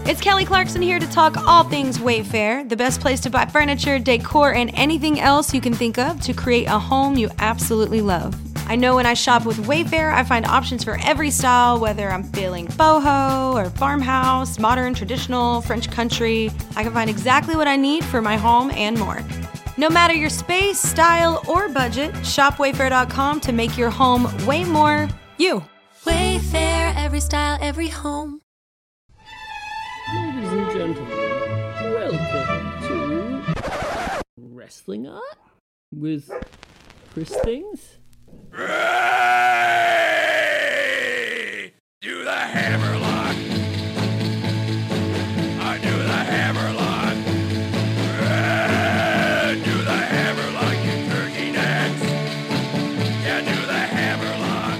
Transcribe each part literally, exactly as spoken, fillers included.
It's Kelly Clarkson here to talk all things Wayfair, the best place to buy furniture, decor, and anything else you can think of to create a home you absolutely love. I know when I shop with Wayfair, I find options for every style, whether I'm feeling boho or farmhouse, modern, traditional, French country. I can find exactly what I need for my home and more. No matter your space, style, or budget, shop wayfair dot com to make your home way more you. Wayfair, every style, every home. Ladies and gentlemen, welcome to Wrestling Art with Chris Things. Ray! Do the hammerlock! I do the hammerlock! Ray! Do the hammerlock, you turkey necks! Yeah, do the hammerlock!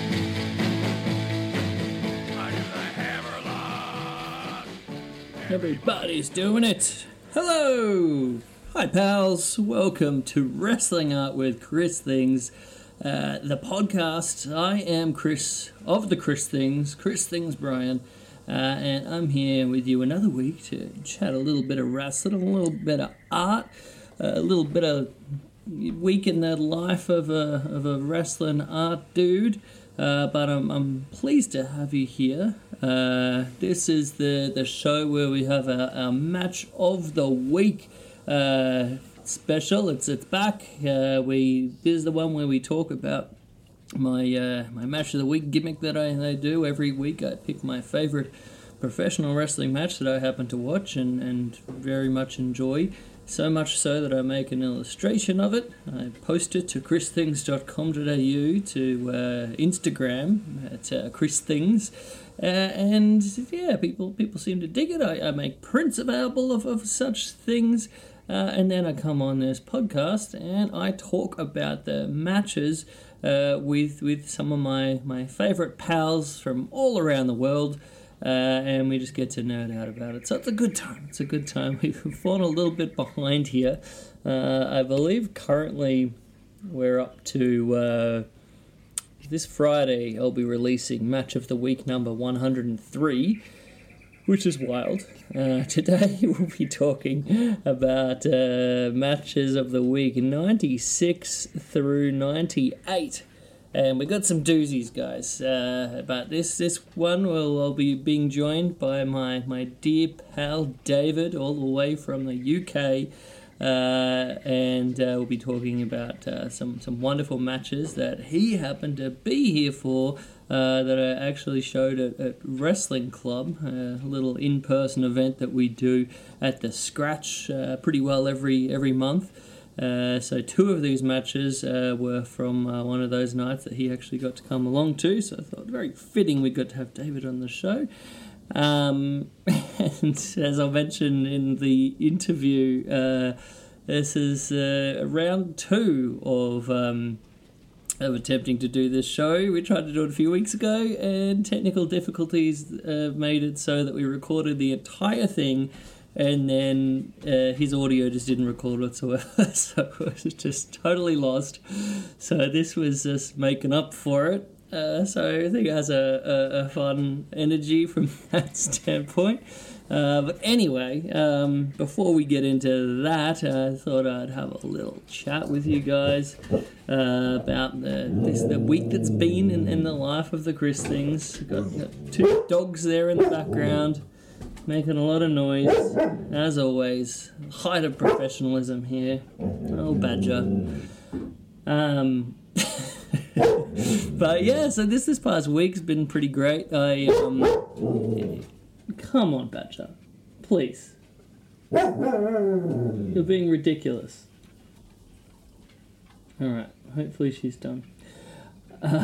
I do the hammerlock! Everybody's doing it. Hello! Hi, pals. Welcome to Wrestling Art with Chris Things. Uh, the podcast. I am Chris of the Chris Things, Chris Things Brian, uh, and I'm here with you another week to chat a little bit of wrestling, a little bit of art, a little bit of week in the life of a of a wrestling art dude. Uh, but I'm I'm pleased to have you here. Uh, this is the the show where we have our, our match of the week. Uh, special. It's it's back. Uh, we this is the one where we talk about my uh, my match of the week gimmick that I, I do every week. I pick my favorite professional wrestling match that I happen to watch and, and very much enjoy. So much so that I make an illustration of it. I post it to chris things dot com dot a u, to uh, Instagram at uh, christhings. Uh, and yeah, people people seem to dig it. I, I make prints available of, of such things. Uh, and then I come on this podcast and I talk about the matches uh, with with some of my, my favourite pals from all around the world, uh, and we just get to nerd out about it. So it's a good time. It's a good time. We've fallen a little bit behind here. Uh, I believe currently we're up to uh, this Friday. I'll be releasing Match of the Week number one hundred three. Which is wild. Uh, today we'll be talking about uh, matches of the week ninety-six through ninety-eight. And we got some doozies, guys. Uh, but this this one, will I'll be being joined by my, my dear pal David, all the way from the U K. Uh, and uh, we'll be talking about uh, some, some wonderful matches that he happened to be here for. Uh, that I actually showed at, at Wrestling Club, uh, a little in-person event that we do at the Scratch uh, pretty well every every month. Uh, so two of these matches uh, were from uh, one of those nights that he actually got to come along to. So I thought very fitting we got to have David on the show. Um, and as I mentioned in the interview, uh, this is uh, round two of... Um, of attempting to do this show. We tried to do it a few weeks ago, and technical difficulties uh, made it so that we recorded the entire thing, and then uh, his audio just didn't record whatsoever, so it was just totally lost. So this was just making up for it. Uh, so I think it has a, a, a fun energy from that standpoint. Uh, but anyway, um, before we get into that, uh, I thought I'd have a little chat with you guys uh, about the this the week that's been in, in the life of the Chris Things. Got, got two dogs there in the background, making a lot of noise. As always, height of professionalism here. Oh, Badger. Um... But yeah, so this this past week's been pretty great. I um, come on, Badger, please. You're being ridiculous. All right, hopefully she's done. Uh,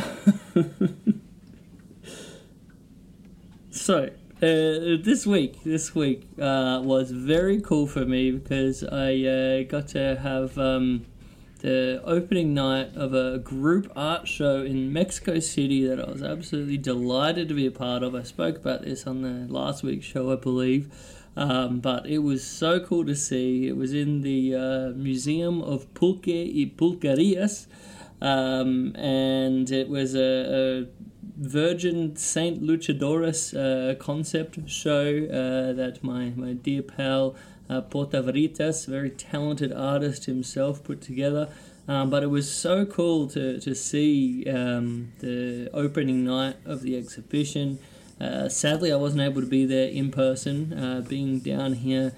so uh, this week, this week uh, was very cool for me because I uh, got to have. Um, the opening night of a group art show in Mexico City that I was absolutely delighted to be a part of. I spoke about this on the last week's show, I believe. Um, but it was so cool to see. It was in the uh, Museum of Pulque y Pulquerias, um, and it was a, a Virgin Saint Luchadores uh, concept show uh, that my, my dear pal uh, Porta Veritas, very talented artist himself, put together. Um, but it was so cool to, to see um, the opening night of the exhibition. Uh, sadly, I wasn't able to be there in person, uh, being down here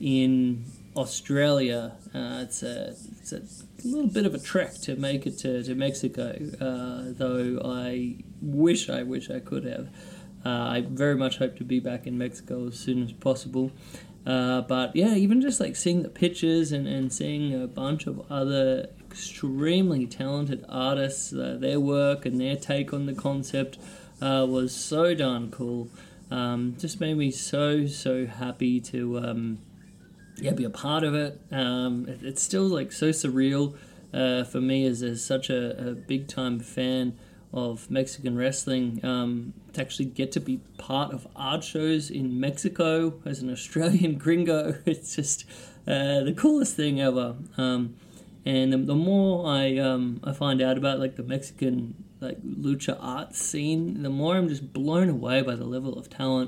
in Australia. Uh, it's, a, it's a little bit of a trek to make it to, to Mexico, uh, though I wish I wish I could have. Uh, I very much hope to be back in Mexico as soon as possible. Uh, but yeah, even just like seeing the pictures and, and seeing a bunch of other extremely talented artists, uh, their work and their take on the concept uh, was so darn cool. Um, just made me so, so happy to um, yeah, be a part of it. Um, it. It's still like so surreal uh, for me as, as such a, a big time fan of Mexican wrestling, um, to actually get to be part of art shows in Mexico as an Australian gringo. It's just uh, the coolest thing ever. Um, and the, the more I um, I find out about like the Mexican like lucha art scene, the more I'm just blown away by the level of talent.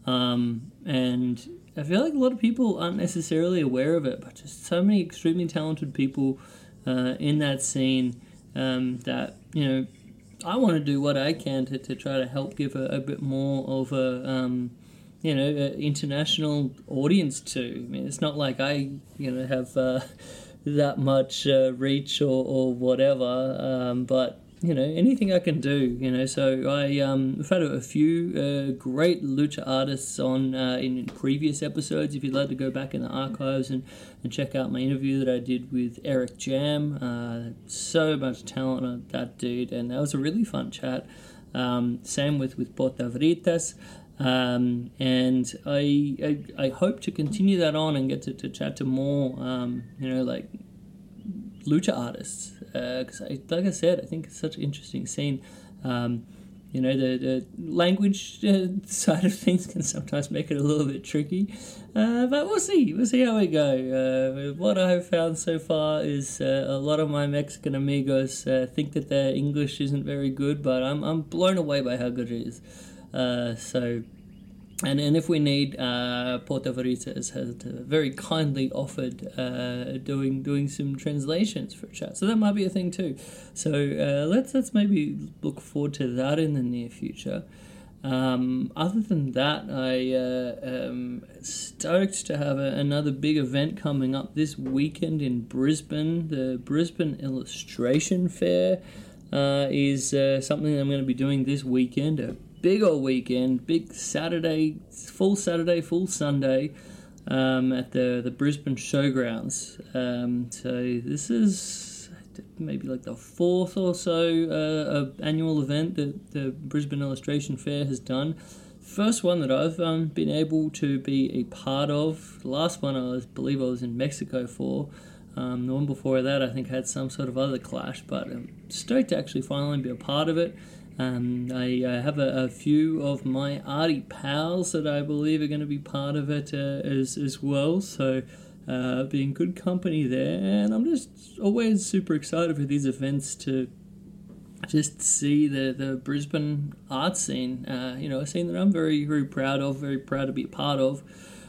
Um, and I feel like a lot of people aren't necessarily aware of it, but just so many extremely talented people uh, in that scene um, that, you know, I want to do what I can to, to try to help give a, a bit more of a, um, you know, a international audience to. I mean, it's not like I, you know, have uh, that much uh, reach or, or whatever, um, but, you know, anything I can do, you know. So I, um, we've had a, a few uh, great lucha artists on uh, in previous episodes. If you'd like to go back in the archives and, and check out my interview that I did with Eric Jam, uh, so much talent on that dude, and that was a really fun chat. Um, same with with Porta Veritas, um, and I, I I hope to continue that on and get to, to chat to more, um, you know, like lucha artists, because uh, like I said, I think it's such an interesting scene. Um, you know, the, the language uh, side of things can sometimes make it a little bit tricky, uh, but we'll see. We'll see how we go. Uh, what I've found so far is uh, a lot of my Mexican amigos uh, think that their English isn't very good, but I'm I'm blown away by how good it is. Uh, so. And and if we need, uh, Porta Veritas has very kindly offered uh, doing doing some translations for chat, so that might be a thing too. So uh, let's let's maybe look forward to that in the near future. Um, other than that, I uh, am stoked to have a, another big event coming up this weekend in Brisbane. The Brisbane Illustration Fair uh, is uh, something I'm going to be doing this weekend. A big old weekend, big Saturday, full Saturday, full Sunday, um, at the, the Brisbane Showgrounds. Um, so this is maybe like the fourth or so uh, annual event that the Brisbane Illustration Fair has done. First one that I've um, been able to be a part of. The last one I was, believe I was in Mexico for. Um, the one before that I think had some sort of other clash, but I'm stoked to actually finally be a part of it. Um, I uh, have a, a few of my arty pals that I believe are going to be part of it uh, as as well, so uh, be in good company there, and I'm just always super excited for these events to just see the, the Brisbane art scene, uh, you know, a scene that I'm very, very proud of, very proud to be a part of.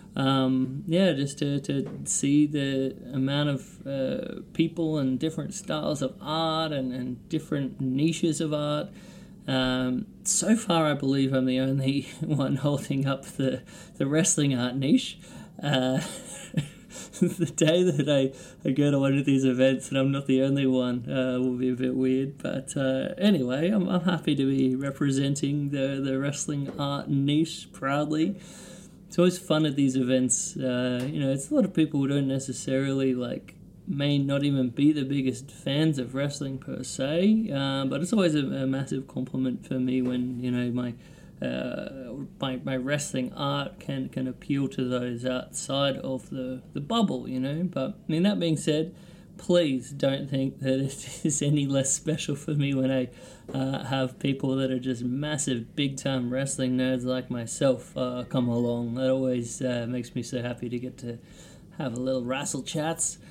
Um, yeah, just to, to see the amount of uh, people and different styles of art and, and different niches of art. Um, so far, I believe I'm the only one holding up the, the wrestling art niche. Uh, the day that I, I go to one of these events and I'm not the only one uh, will be a bit weird. But uh, anyway, I'm, I'm happy to be representing the, the wrestling art niche proudly. It's always fun at these events. Uh, you know, it's a lot of people who don't necessarily like may not even be the biggest fans of wrestling per se, uh, but it's always a, a massive compliment for me when, you know, my uh, my my wrestling art can, can appeal to those outside of the, the bubble, you know. But I mean, that being said, please don't think that it is any less special for me when I uh, have people that are just massive big time wrestling nerds like myself uh, come along. That always uh, makes me so happy to get to have a little wrestle chats.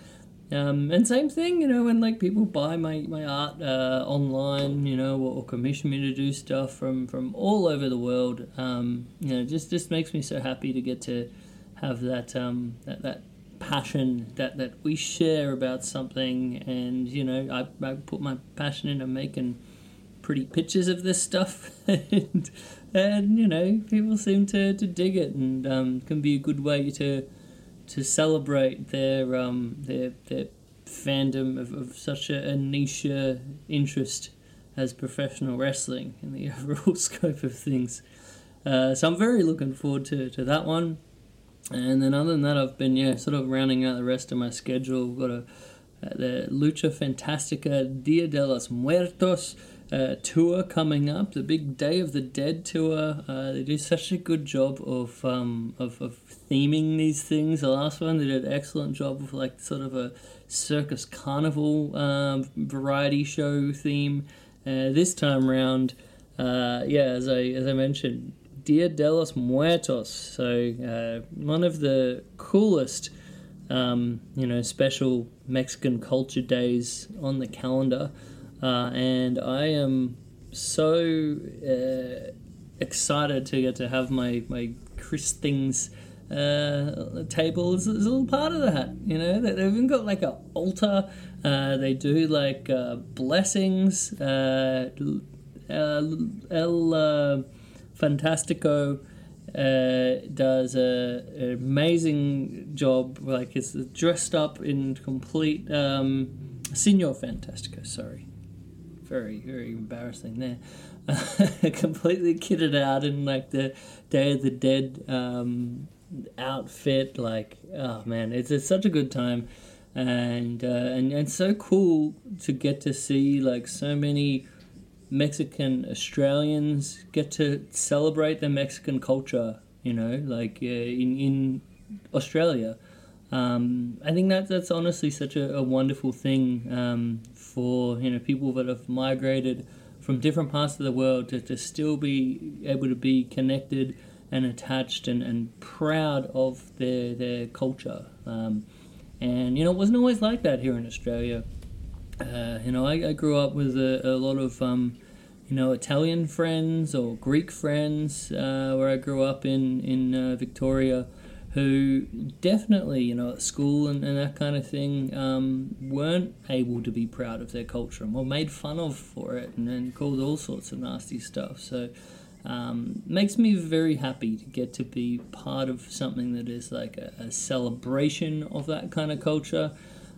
Um, and same thing, you know, when like people buy my, my art uh, online, you know, or, or commission me to do stuff from, from all over the world, um, you know, just just makes me so happy to get to have that um, that, that passion that, that we share about something. And, you know, I, I put my passion into making pretty pictures of this stuff, and, and you know, people seem to, to dig it, and um, can be a good way to to celebrate their um their their fandom of, of such a, a niche uh, interest as professional wrestling in the overall scope of things. Uh, so I'm very looking forward to, to that one. And then other than that, I've been yeah sort of rounding out the rest of my schedule. We've got a uh, the Lucha Fantastica Dia de los Muertos uh, tour coming up, the big Day of the Dead tour. Uh, they do such a good job of um of, of theming these things. The last one they did an excellent job of like sort of a circus carnival um, variety show theme. Uh, this time round, uh, yeah, as I as I mentioned, Dia de los Muertos. So uh, one of the coolest, um, you know, special Mexican culture days on the calendar, uh, and I am so uh, excited to get to have my my Chris Things uh, table as, as a little part of that. You know, they've even got like an altar. Uh, they do like uh, blessings. Uh, El, El uh, Fantastico uh, does a, an amazing job. Like it's dressed up in complete um, Senor Fantastico. Sorry, very very embarrassing there. Uh, completely kitted out in like the Day of the Dead um, outfit. Like, oh man, it's, it's such a good time, and uh, and and so cool to get to see like so many Mexican Australians get to celebrate their Mexican culture, you know, like uh, in in Australia. Um, I think that that's honestly such a, a wonderful thing um, for, you know, people that have migrated from different parts of the world to, to still be able to be connected and attached and, and proud of their their culture. Um, and, you know, it wasn't always like that here in Australia. Uh, you know, I, I grew up with a, a lot of, um, you know, Italian friends or Greek friends uh, where I grew up in, in uh, Victoria, who definitely, you know, at school and, and that kind of thing, um, weren't able to be proud of their culture and were made fun of for it and then called all sorts of nasty stuff. So um, makes me very happy to get to be part of something that is like a, a celebration of that kind of culture.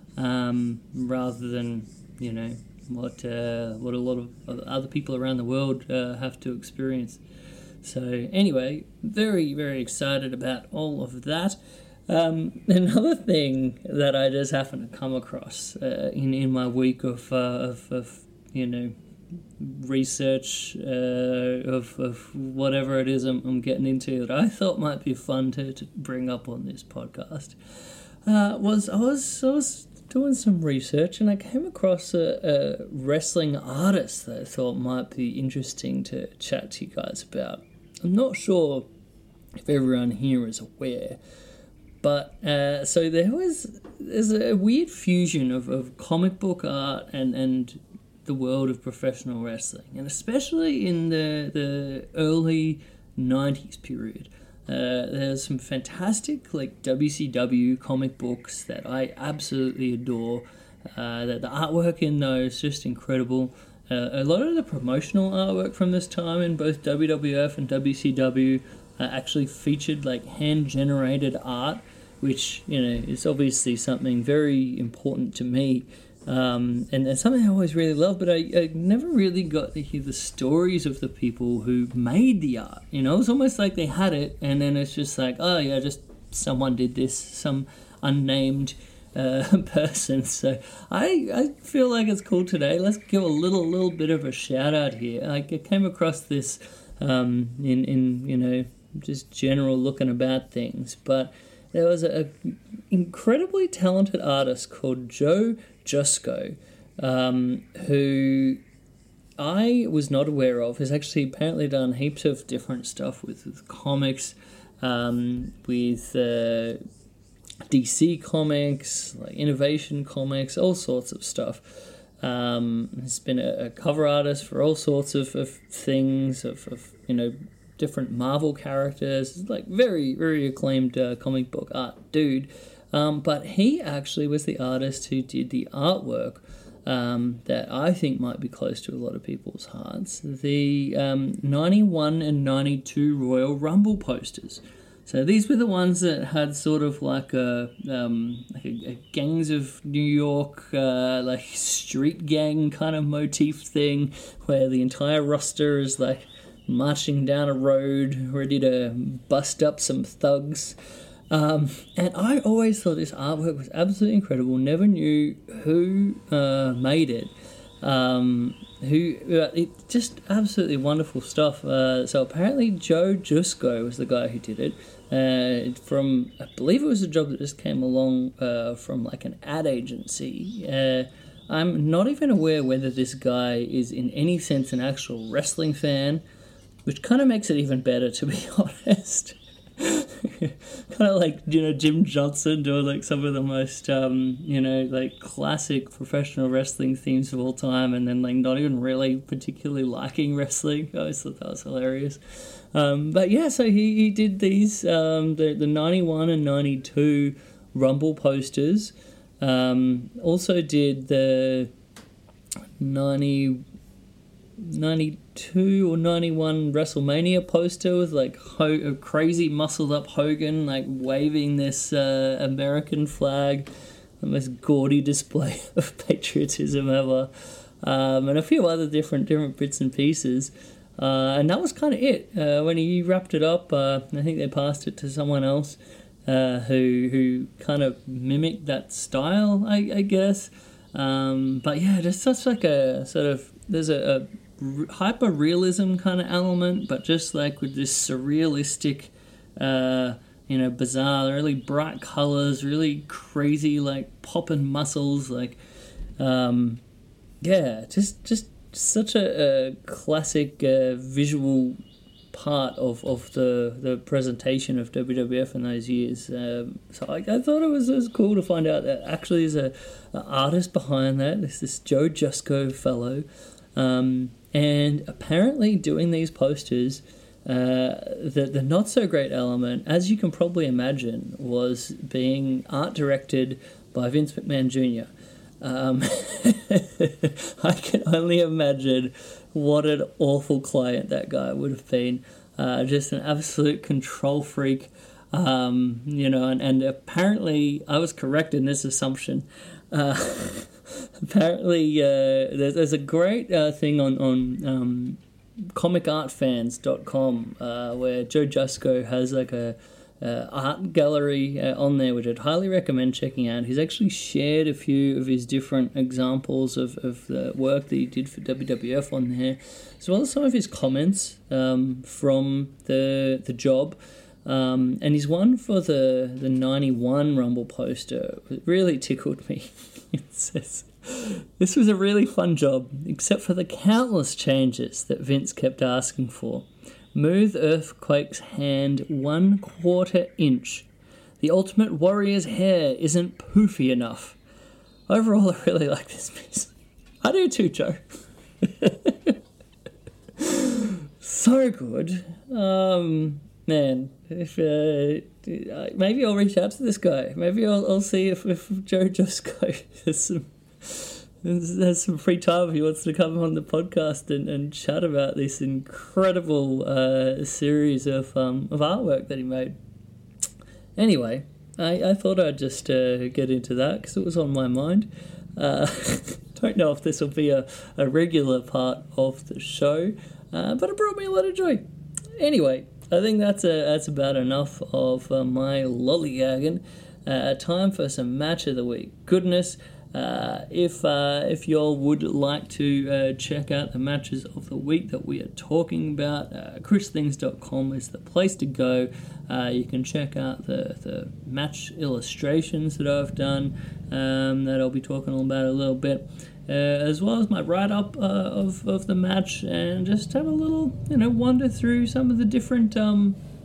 Um, rather than, you know, what uh, what a lot of other people around the world uh, have to experience. So anyway, very, very excited about all of that. Um, another thing that I just happened to come across uh, in, in my week of, uh, of, of, you know, research uh, of, of whatever it is I'm, I'm getting into that I thought might be fun to, to bring up on this podcast uh, was I was I was doing some research, and I came across a, a wrestling artist that I thought might be interesting to chat to you guys about. I'm not sure if everyone here is aware, but uh, so there was there's a weird fusion of, of comic book art and, and the world of professional wrestling, and especially in the the early nineties period. Uh, there's some fantastic like W C W comic books that I absolutely adore. Uh, that the artwork in those is just incredible. Uh, a lot of the promotional artwork from this time in both W W F and W C W uh, actually featured like hand-generated art, which, you know, is obviously something very important to me. Um, and, and something I always really loved, but I, I never really got to hear the stories of the people who made the art. You know, it's almost like they had it, and then it's just like, oh yeah, just someone did this, some unnamed uh, person. So I I feel like it's cool today. Let's give a little little bit of a shout out here. Like I came across this um, in in you know just general looking about things, but there was a, a incredibly talented artist called Joe Jusko, um, who I was not aware of. Has actually apparently done heaps of different stuff with, with comics, um, with uh, D C Comics, like Innovation Comics, all sorts of stuff. Um, he's been a, a cover artist for all sorts of, of things, of, of, you know, different Marvel characters. Like, very, very acclaimed uh, comic book art dude. Um, but he actually was the artist who did the artwork um, that I think might be close to a lot of people's hearts. The um, ninety-one and ninety-two Royal Rumble posters. So these were the ones that had sort of like a, um, like a, a Gangs of New York, uh, like street gang kind of motif thing, where the entire roster is like marching down a road, ready to bust up some thugs. Um, and I always thought this artwork was absolutely incredible. Never knew who uh, made it. Um, who uh, it just absolutely wonderful stuff. Uh, so apparently Joe Jusko was the guy who did it. Uh, from I believe it was a job that just came along uh, from like an ad agency. Uh, I'm not even aware whether this guy is in any sense an actual wrestling fan, which kind of makes it even better, to be honest. Kind of like, you know, Jim Johnson doing like some of the most, um, you know, like classic professional wrestling themes of all time, and then like not even really particularly liking wrestling. I always thought that was hilarious. Um, but yeah, so he, he did these, um, the, the ninety-one and ninety-two Rumble posters. Um, also did the ninety, ninety-two or ninety-one WrestleMania poster with like Ho- a crazy muscled up Hogan like waving this uh, American flag, the most gaudy display of patriotism ever, um, and a few other different different bits and pieces. Uh, and that was kind of it. Uh, when he wrapped it up, uh, I think they passed it to someone else uh, who who kind of mimicked that style, I, I guess. Um, but yeah, just such like a sort of, there's a, a hyper realism kind of element, but just like with this surrealistic, uh, you know, bizarre, really bright colors, really crazy like popping muscles, like um, yeah, just just. Such a, a classic uh, visual part of, of the, the presentation of W W F in those years. Um, so I, I thought it was, it was cool to find out that actually there's a, a artist behind that. There's this Joe Jusko fellow. Um, and apparently doing these posters, uh, the, the not-so-great element, as you can probably imagine, was being art directed by Vince McMahon Junior Um, I can only imagine what an awful client that guy would have been. Uh, just an absolute control freak, um, you know, and, and apparently I was correct in this assumption. Uh, apparently uh, there's, there's a great uh, thing on, on um, comic art fans dot com uh, where Joe Jusko has like a Uh, art gallery uh, on there, which I'd highly recommend checking out. He's actually shared a few of his different examples of, of the work that he did for W W F on there, as well as some of his comments um, from the the job. Um, and his one for the, the ninety-one Rumble poster really tickled me. It says, "This was a really fun job, except for the countless changes that Vince kept asking for. Move Earthquake's hand one quarter inch. The Ultimate Warrior's hair isn't poofy enough. Overall, I really like this piece." I do too, Joe. So good. Um, man, if uh, maybe I'll reach out to this guy. Maybe I'll, I'll see if, if Joe Jusko has some... There's some free time if he wants to come on the podcast and, and chat about this incredible uh, series of um, of artwork that he made. Anyway, I, I thought I'd just uh, get into that because it was on my mind. Uh, don't know if this will be a, a regular part of the show, uh, but it brought me a lot of joy. Anyway, I think that's a, that's about enough of uh, my lollygagging. Uh, time for some match of the week. Goodness. Uh, if uh, if y'all would like to uh, check out the matches of the week that we are talking about, uh, chris things dot com is the place to go. Uh, you can check out the, the match illustrations that I've done, um, that I'll be talking about a little bit, uh, as well as my write-up uh, of, of the match, and just have a little, you know, wander through some of the different um,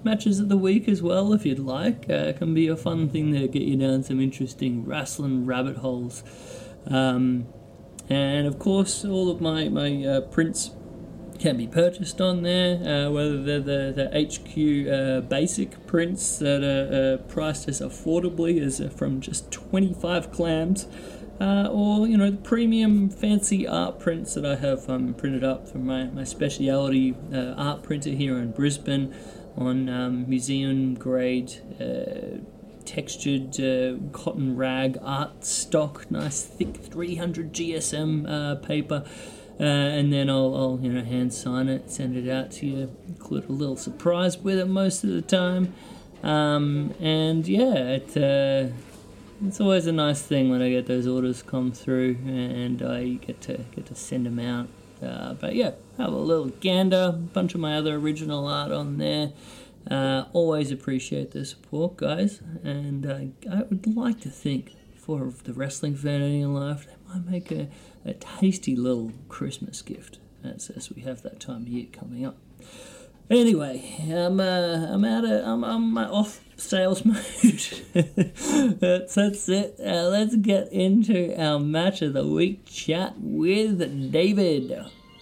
matches of the week as well, if you'd like. Uh, it can be a fun thing to get you down some interesting wrestling rabbit holes. Um, and of course, all of my, my uh, prints can be purchased on there, uh, whether they're the, the H Q uh, basic prints that are uh, priced as affordably as uh, from just twenty-five clams, uh, or, you know, the premium fancy art prints that I have um, printed up from my, my speciality uh, art printer here in Brisbane on um, museum grade uh, textured uh, cotton rag art stock, nice thick three hundred G S M uh, paper. Uh, and then I'll, I'll, you know, hand sign it, send it out to you, include a little surprise with it most of the time. Um, and yeah, it, uh, it's always a nice thing when I get those orders come through and I get to get to send them out. Uh, but yeah, have a little gander, a bunch of my other original art on there. Uh, always appreciate the support, guys. And uh, I would like to think for the wrestling fan in your life, they might make a, a tasty little Christmas gift as, as we have that time of year coming up. Anyway, I'm uh, I'm out of I'm I'm off sales mode. that's that's it. Uh, let's get into our match of the week chat with David.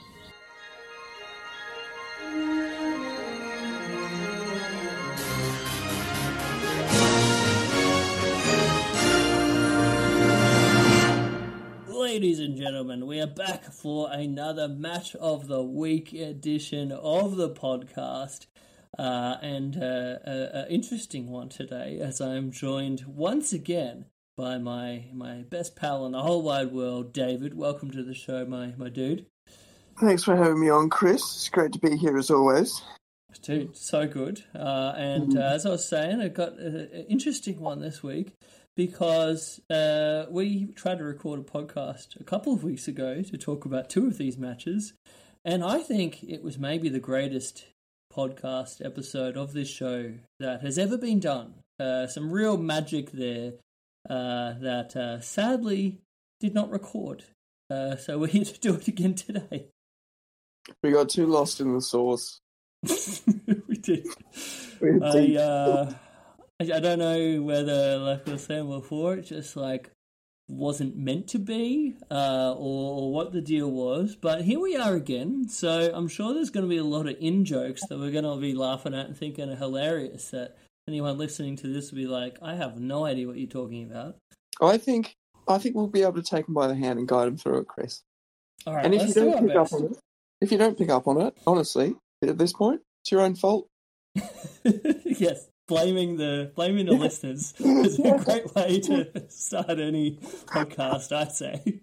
Ladies and gentlemen, we are back for another Match of the Week edition of the podcast, uh, and uh, an interesting one today, as I am joined once again by my my best pal in the whole wide world, David. Welcome to the show, my, my dude. Thanks for having me on, Chris. It's great to be here as always. Dude, so good. Uh, and uh, as I was saying, I got an interesting one this week, because uh, we tried to record a podcast a couple of weeks ago to talk about two of these matches, and I think it was maybe the greatest podcast episode of this show that has ever been done. Uh, some real magic there uh, that uh, sadly did not record. Uh, so we're here to do it again today. We got too lost in the sauce. we did. We did. I, uh, I don't know whether, like I was saying before, it just like wasn't meant to be, uh, or, or what the deal was. But here we are again. So I'm sure there's going to be a lot of in jokes that we're going to be laughing at and thinking are hilarious. That anyone listening to this will be like, I have no idea what you're talking about. I think I think we'll be able to take them by the hand and guide them through it, Chris. All right, and if let's you do don't our pick best. up on it, if you don't pick up on it, honestly, at this point, it's your own fault. Yes. Blaming the blaming the listeners is a great way to start any podcast, I'd say.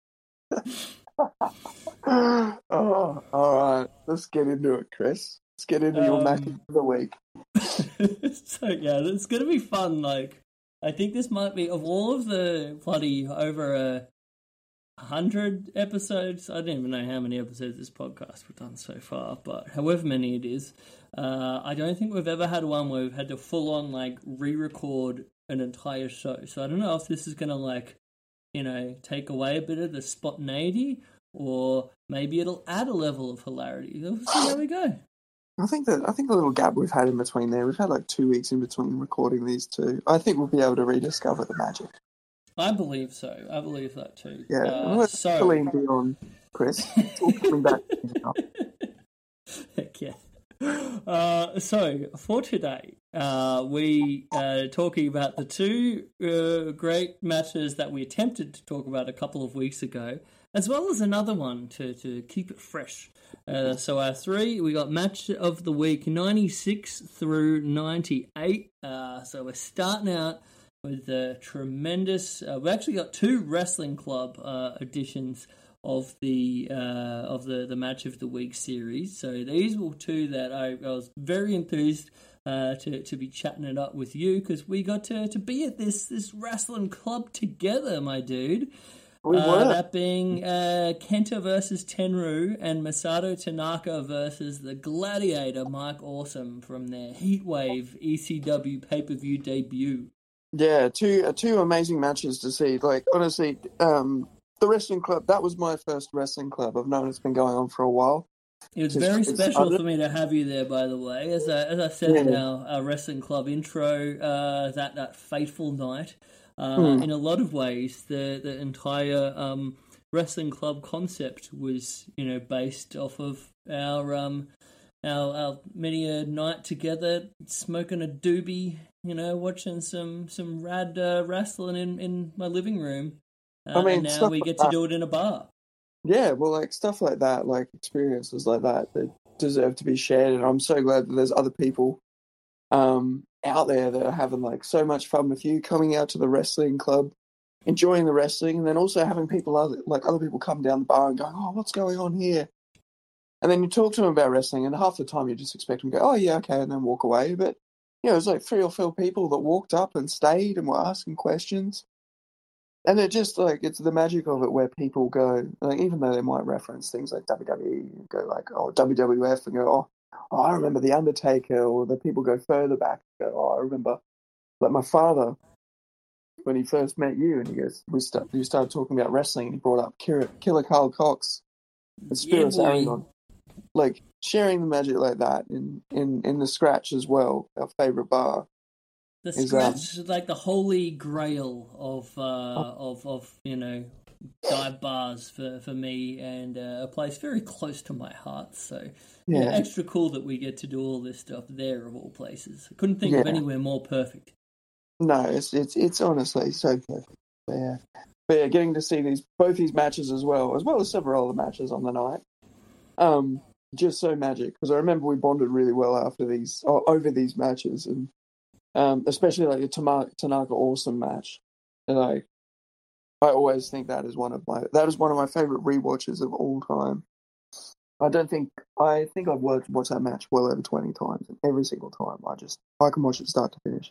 Oh, all right. Let's get into it, Chris. Let's get into your Um, match of the week. So yeah, it's gonna be fun. Like, I think this might be, of all of the bloody over a hundred episodes. I don't even know how many episodes of this podcast we've done so far, but however many it is, uh, I don't think we've ever had one where we've had to full on like re-record an entire show. So I don't know if this is gonna like, you know, take away a bit of the spontaneity, or maybe it'll add a level of hilarity. We'll see how we go. I think that I think the little gap we've had in between there, we've had like two weeks in between recording these two. I think we'll be able to rediscover the magic. I believe so. I believe that too. Yeah, Uh, let's so Celine Dion, Chris. It's all coming back. Heck yeah. Uh, so for today, uh, we are talking about the two uh, great matches that we attempted to talk about a couple of weeks ago, as well as another one to, to keep it fresh. Uh, so our three, we got match of the week ninety-six through ninety-eight. Uh, so we're starting out with the tremendous. Uh, we actually got two Wrestling Club uh, editions of the uh, of the, the match of the week series. So these were two that I, I was very enthused uh, to to be chatting it up with you, because we got to, to be at this this Wrestling Club together, my dude. We were. Uh, that being uh, Kenta versus Tenryu and Masato Tanaka versus the Gladiator Mike Awesome from their Heatwave E C W pay-per-view debut. Yeah, two uh, two amazing matches to see. Like, honestly, um, the Wrestling Club, that was my first Wrestling Club. I've known it's been going on for a while. It was It's- very it's special under- for me to have you there, by the way. As I, as I said in Yeah. our, our wrestling club intro, uh, that that fateful night. Uh, Mm. In a lot of ways, the the entire um, wrestling club concept was, you know, based off of our um our, our many a night together, smoking a doobie, you know, watching some some rad uh, wrestling in, in my living room. Uh, I mean, and now stuff we like get to that. do it in a bar. Yeah, well, like stuff like that, like experiences like that, that deserve to be shared. And I'm so glad that there's other people um, out there that are having like so much fun with you, coming out to the wrestling club, enjoying the wrestling, and then also having people other like other people come down the bar and going, "Oh, what's going on here?" And then you talk to them about wrestling, and half the time you just expect them to go, "Oh yeah, okay," and then walk away. But you know, it was like three or four people that walked up and stayed and were asking questions. And it just like it's the magic of it where people go, like even though they might reference things like W W E, you go like, oh, W W F, and go, oh, oh, I remember The Undertaker, or the people go further back, and go, oh, I remember, like my father, when he first met you, and he goes, we start, we started talking about wrestling, and he brought up Killer, Killer Carl Cox, and Yeah, Spiros boy. Arion, like sharing the magic like that in, in, in the Scratch as well, our favorite bar. The is, um, Scratch is like the holy grail of uh, of of you know dive bars for, for me, and uh, a place very close to my heart. So yeah. Yeah. extra cool that we get to do all this stuff there of all places. I couldn't think of Yeah. anywhere more perfect. No, it's it's it's honestly so perfect. But yeah, but yeah, getting to see these both these matches as well, as well as several other matches on the night, um, just so magic. Because I remember we bonded really well after these, or over these matches, and um, especially like the Tama- Tanaka Awesome match. And like, I always think that is one of my that is one of my favorite rewatches of all time. I don't think I think I've watched watched that match well over twenty times, and every single time I just I can watch it start to finish.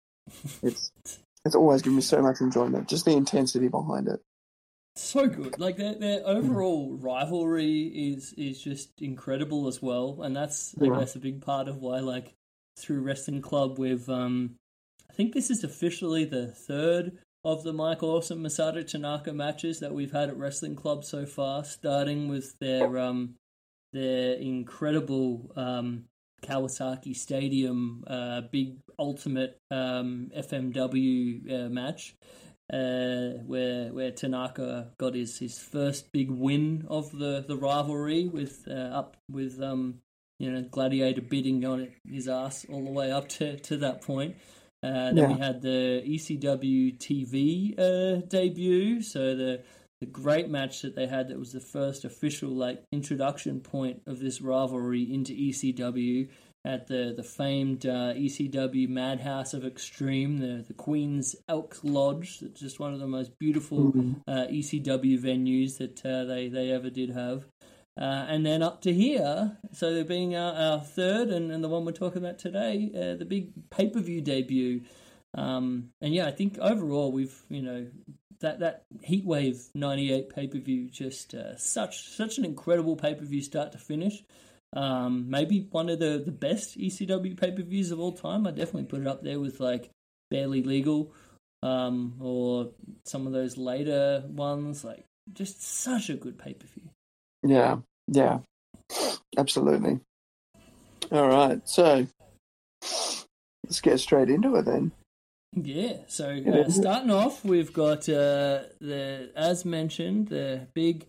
It's it's always given me so much enjoyment, just the intensity behind it. So good. Like their their overall rivalry is is just incredible as well, and that's I Yeah. guess a big part of why like through Wrestling Club with um I think this is officially the third of the Mike Awesome Masato Tanaka matches that we've had at Wrestling Club so far, starting with their um their incredible um Kawasaki Stadium uh big ultimate um F M W uh, match. Uh, where where Tanaka got his, his first big win of the, the rivalry with uh, up with um you know Gladiator bidding on it, his ass all the way up to, to that point. Uh, then Yeah. we had the E C W T V uh, debut, so the the great match that they had that was the first official like introduction point of this rivalry into E C W at the the famed uh, E C W Madhouse of Extreme, the the Queen's Elk Lodge. It's just one of the most beautiful uh, E C W venues that uh, they they ever did have. Uh, and then up to here, so they're being our, our third and, and the one we're talking about today, uh, the big pay-per-view debut. Um, and yeah, I think overall we've, you know, that, that Heatwave ninety-eight pay-per-view, just uh, such such an incredible pay-per-view start to finish. Um, maybe one of the, the best E C W pay-per-views of all time. I definitely put it up there with like Barely Legal um, or some of those later ones. Like just such a good pay-per-view. Yeah, yeah, absolutely. All right, so let's get straight into it then. Yeah, so uh, starting off, we've got uh, the, as mentioned, the big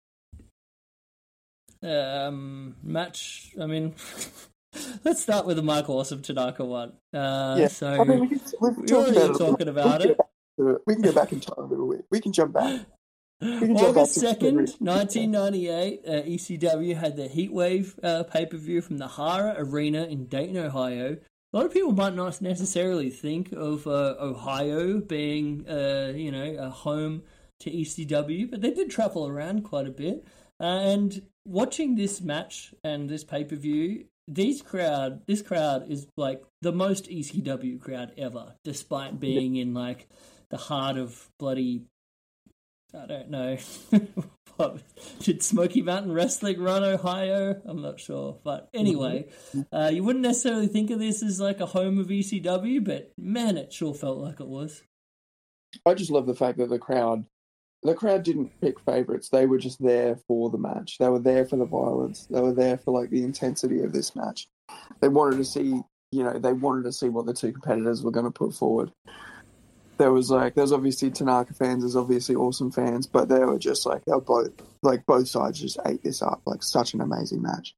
um, match. I mean, let's start with the Mike Awesome Tanaka one. Uh, Yeah, so I mean, we can, we've we're talked already about it. talking about we it. Can go back to- we can go back in time a little bit. We can jump back. We can jump back August to second, February. nineteen ninety-eight, uh, E C W had the Heatwave uh, pay-per-view from the Hara Arena in Dayton, Ohio. A lot of people might not necessarily think of uh, Ohio being, uh, you know, a home to E C W, but they did travel around quite a bit. Uh, and watching this match and this pay-per-view, these crowd, this crowd is like the most E C W crowd ever, despite being in like the heart of bloody, I don't know, what, did Smoky Mountain Wrestling run Ohio? I'm not sure. But anyway, uh, you wouldn't necessarily think of this as like a home of E C W, but man, it sure felt like it was. I just love the fact that the crowd the crowd didn't pick favorites. They were just there for the match. They were there for the violence. They were there for like the intensity of this match. They wanted to see, you know, they wanted to see what the two competitors were going to put forward. There was like, there's obviously Tanaka fans, there's obviously Awesome fans, but they were just like, they were both, like both sides just ate this up. Like such an amazing match.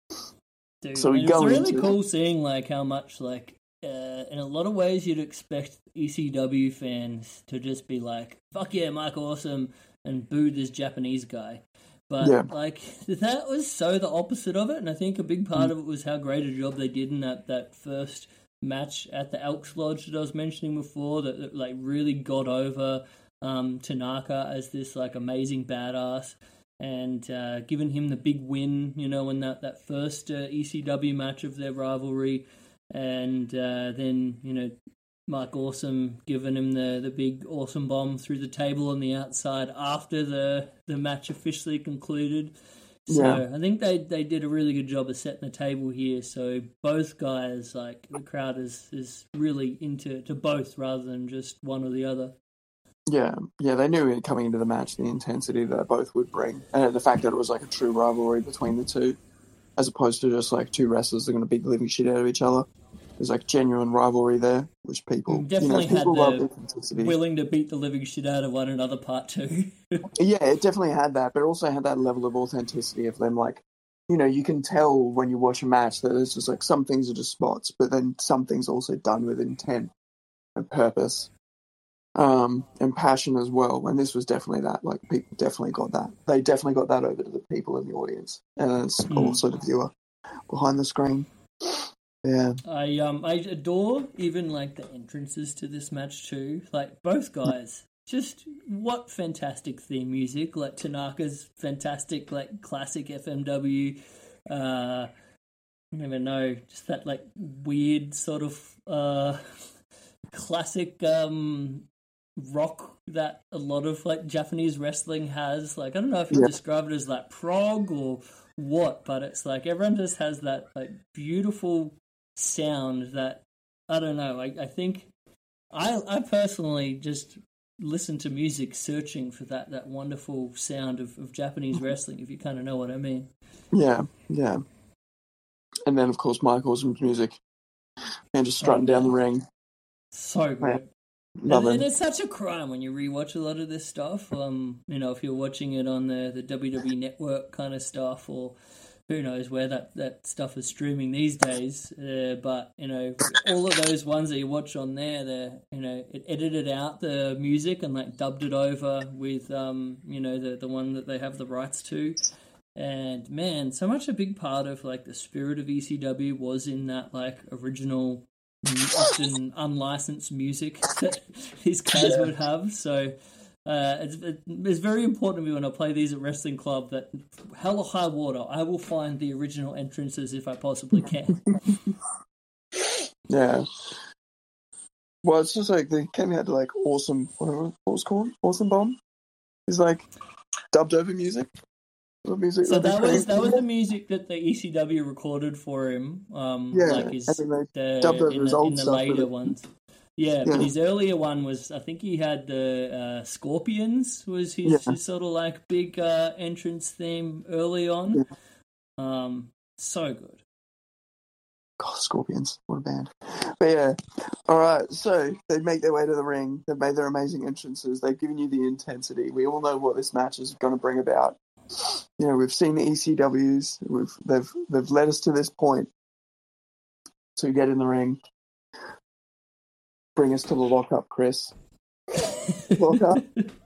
Dude, So we and it's go really into cool seeing like how much like uh, in a lot of ways you'd expect E C W fans to just be like, fuck yeah, Mike Awesome, and boo this Japanese guy. But Yeah. like that was so the opposite of it, and I think a big part of it was how great a job they did in that, that first match at the Elks Lodge that I was mentioning before, that, that like really got over um, Tanaka as this like amazing badass, and uh, given him the big win, you know, in that, that first uh, E C W match of their rivalry, and uh, then, you know, Mike Awesome giving him the, the big awesome bomb through the table on the outside after the, the match officially concluded. So Yeah. I think they, they did a really good job of setting the table here. So both guys, like the crowd is, is really into to both rather than just one or the other. Yeah, yeah, they knew it coming into the match, the intensity that both would bring, and the fact that it was like a true rivalry between the two, as opposed to just like two wrestlers that are going to beat the living shit out of each other. There's like genuine rivalry there, which people Definitely you know, people had love the authenticity. willing to beat the living shit out of one another part too. Yeah, it definitely had that, but it also had that level of authenticity of them. Like, you know, you can tell when you watch a match that it's just like some things are just spots, but then some things also done with intent and purpose. Um, and passion as well, and this was definitely that. Like, people definitely got that. They definitely got that over to the people in the audience, and it's Mm. also the viewer behind the screen. Yeah, I um I adore even like the entrances to this match too. Like both guys, just what fantastic theme music! Like Tanaka's fantastic like classic F M W. Uh, I never know, just that like weird sort of uh classic um rock that a lot of like Japanese wrestling has. Like I don't know if you Yeah. describe it as like prog or what, but it's like everyone just has that like beautiful sound that I don't know. I, I think I I personally just listen to music searching for that, that wonderful sound of, of Japanese wrestling, if you kind of know what I mean. yeah, yeah. And then of course Mike Awesome's music, and just strutting Oh, down the yeah. ring. So good. Love and, him. and it's such a crime when you rewatch a lot of this stuff. Um, you know, if you're watching it on the, the W W E Network kind of stuff, or who knows where that, that stuff is streaming these days. Uh, but you know, all of those ones that you watch on there, they you know, it edited out the music and like dubbed it over with um, you know, the the one that they have the rights to. And man, so much a big part of like the spirit of E C W was in that like original, often unlicensed music that these guys Yeah. would have. So uh, it's, it's very important to me when I play these at Wrestling Club that hell or high water, I will find the original entrances if I possibly can. Yeah. Well, it's just like they came out to like awesome. What was what was it called? Awesome Bomb. It's like dubbed over music. What music So they that was created? that was the music that the E C W recorded for him. Um, Yeah, like his, and then they the, dubbed over in his the, old in the stuff with later it. ones. Yeah, Yeah. but his earlier one was, I think he had the uh, Scorpions was his, Yeah. his sort of like big uh, entrance theme early on. Um, so good. God, Scorpions, what a band. But yeah, all right, so they make their way to the ring. They've made their amazing entrances. They've given you the intensity. We all know what this match is going to bring about. You know, we've seen the E C Ws. We've they've they've led us to this point to get in the ring. Bring us to the lockup, Chris. Lockup.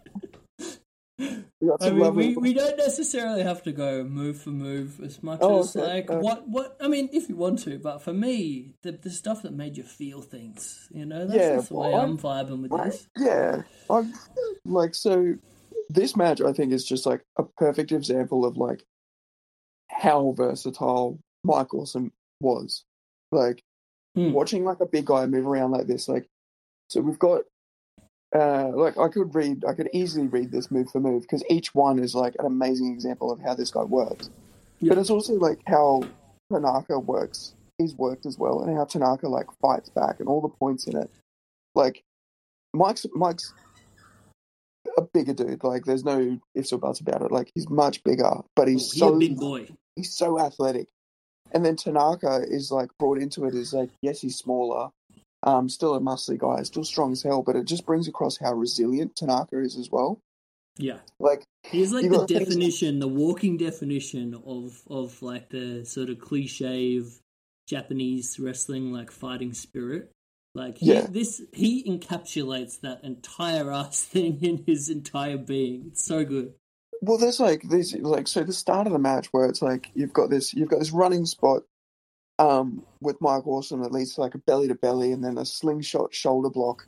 We got I some mean, lovely. we, we don't necessarily have to go move for move as much Oh, as okay. like Uh, what what I mean, if you want to, but for me, the the stuff that made you feel things, you know, that's Yeah, just the way well, I'm vibing with Right. this. Yeah, I'm like so. This match, I think, is just like a perfect example of like how versatile Mike Awesome was. Like Hmm. watching like a big guy move around like this. Like, so we've got uh, like I could read, I could easily read this move for move because each one is like an amazing example of how this guy works. Yeah. But it's also like how Tanaka works. He's worked as well, and how Tanaka like fights back and all the points in it. Like Mike's Mike's a bigger dude. Like, there's no ifs or buts about it. Like, he's much bigger, but he's Oh, he so a big boy. he's so athletic. And then Tanaka is like brought into it as like, yes, he's smaller, um, still a muscly guy, still strong as hell, but it just brings across how resilient Tanaka is as well. Yeah. Like, he's like you the got things- definition, the walking definition of, of like the sort of cliche of Japanese wrestling, like fighting spirit. Like he, Yeah. this, he encapsulates that entire ass thing in his entire being. It's so good. Well, there's like this, like so the start of the match where it's like you've got this, you've got this running spot, um, with Mike Awesome that leads to like a belly to belly, and then a slingshot shoulder block.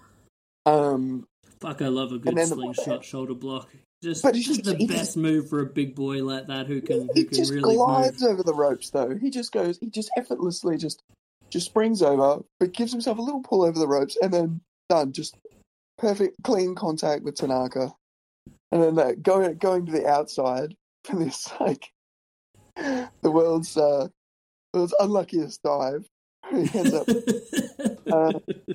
Um, Fuck, I love a good then the- slingshot shoulder block. Just, But he just just- the he best just- move for a big boy like that who can who he can just really glides move. over the ropes, though. He just goes, he just effortlessly just, just springs over, but gives himself a little pull over the ropes, and then done. Just perfect, clean contact with Tanaka, and then that going going to the outside for this like the world's uh, world's unluckiest dive. He ends up uh,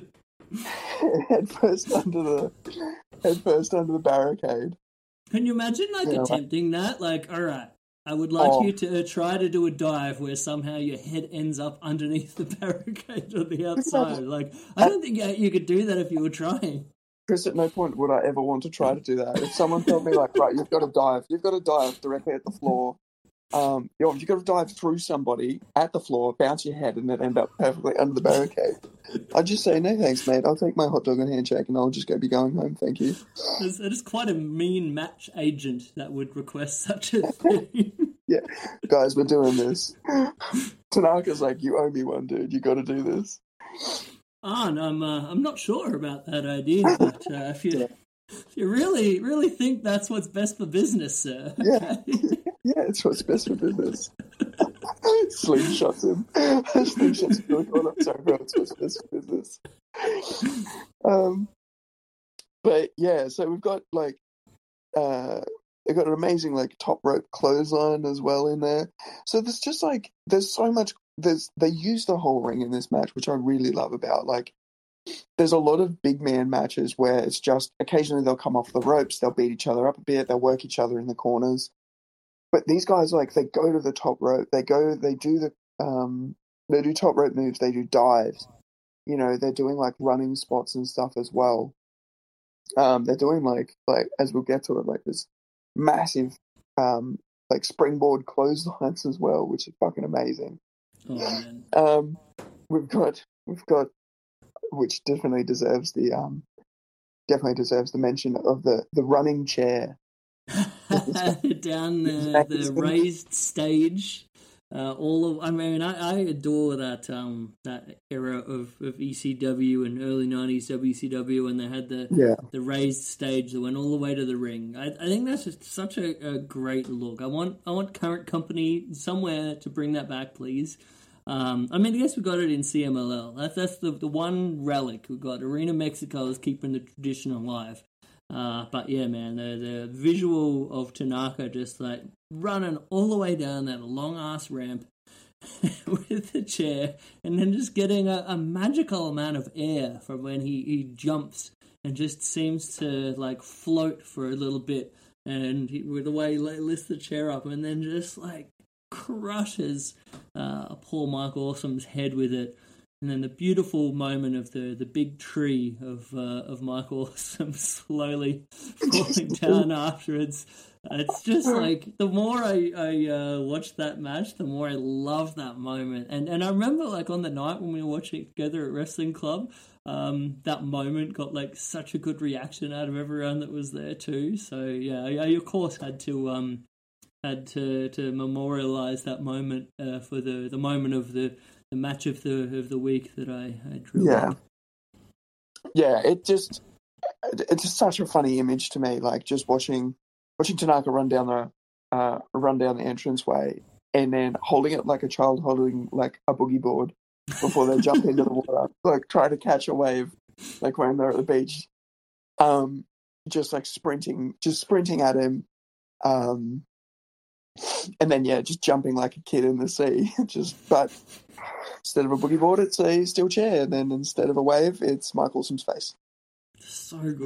head first under the head first under the barricade. Can you imagine like Yeah. attempting that? Like, all right, I would like Oh. you to uh, try to do a dive where somehow your head ends up underneath the barricade on the outside. Like, I don't think you, you could do that if you were trying. Chris, at no point would I ever want to try to do that. If someone told me, like, right, you've got to dive, you've got to dive directly at the floor. Um, you know, you've got to dive through somebody at the floor, bounce your head, and then end up perfectly under the barricade. I'd just say, no thanks, mate. I'll take my hot dog and handshake, and I'll just go be going home. Thank you. There's, there's quite a mean match agent that would request such a thing. Yeah, guys, we're doing this. Tanaka's like, you owe me one, dude. You got to do this. Ah, and I'm uh, I'm not sure about that idea, but uh, if you if you really really think that's what's best for business, sir. Yeah. Yeah, it's what's best for business. Slingshots him. Slingshots him to the corner. Sorry, bro, it's what's best for business. Um, but yeah, so we've got like, uh, they've got an amazing like top rope clothesline as well in there. So there's just like, there's so much, there's, they use the whole ring in this match, which I really love about, like, there's a lot of big man matches where it's just, occasionally they'll come off the ropes, they'll beat each other up a bit, they'll work each other in the corners. But these guys, like, they go to the top rope, they go, they do the, um, they do top rope moves, they do dives. You know, they're doing, like, running spots and stuff as well. Um, they're doing, like, like, as we'll get to it, like, this massive, um, like, springboard clotheslines as well, which is fucking amazing. Oh man. Um, we've got, we've got, which definitely deserves the, um, definitely deserves the mention of the, the running chair. Down the, the raised stage. Uh, all of I mean, I, I adore that um that era of, of E C W and early nineties W C W when they had the Yeah. the raised stage that went all the way to the ring. I, I think that's just such a, a great look. I want I want current company somewhere to bring that back, please. Um, I mean, I guess we got it in C M L L. That's that's the the one relic we got. Arena Mexico is keeping the tradition alive. Uh, but yeah, man, the the visual of Tanaka just like running all the way down that long ass ramp with the chair, and then just getting a, a magical amount of air from when he, he jumps and just seems to like float for a little bit, and he, with the way he lifts the chair up, and then just like crushes uh, poor Mike Awesome's head with it. And then the beautiful moment of the, the big tree of uh, of Mike Awesome slowly falling down afterwards. It's just like, the more I, I uh, watch that match, the more I love that moment. And and I remember like on the night when we were watching it together at Wrestling Club, um, that moment got like such a good reaction out of everyone that was there too. So yeah, I, I of course had to um had to, to memorialize that moment uh, for the, the moment of the the match of the of the week that I, I drew. Yeah. up. Yeah, it just, it's just such a funny image to me, like just watching watching Tanaka run down the uh, run down the entranceway and then holding it like a child holding like a boogie board before they jump into the water, like trying to catch a wave, like when they're at the beach. Um, just like sprinting, just sprinting at him. Um, and then, yeah, just jumping like a kid in the sea. just, but instead of a boogie board, it's a steel chair. And then instead of a wave, it's Mike Awesome's face. So good.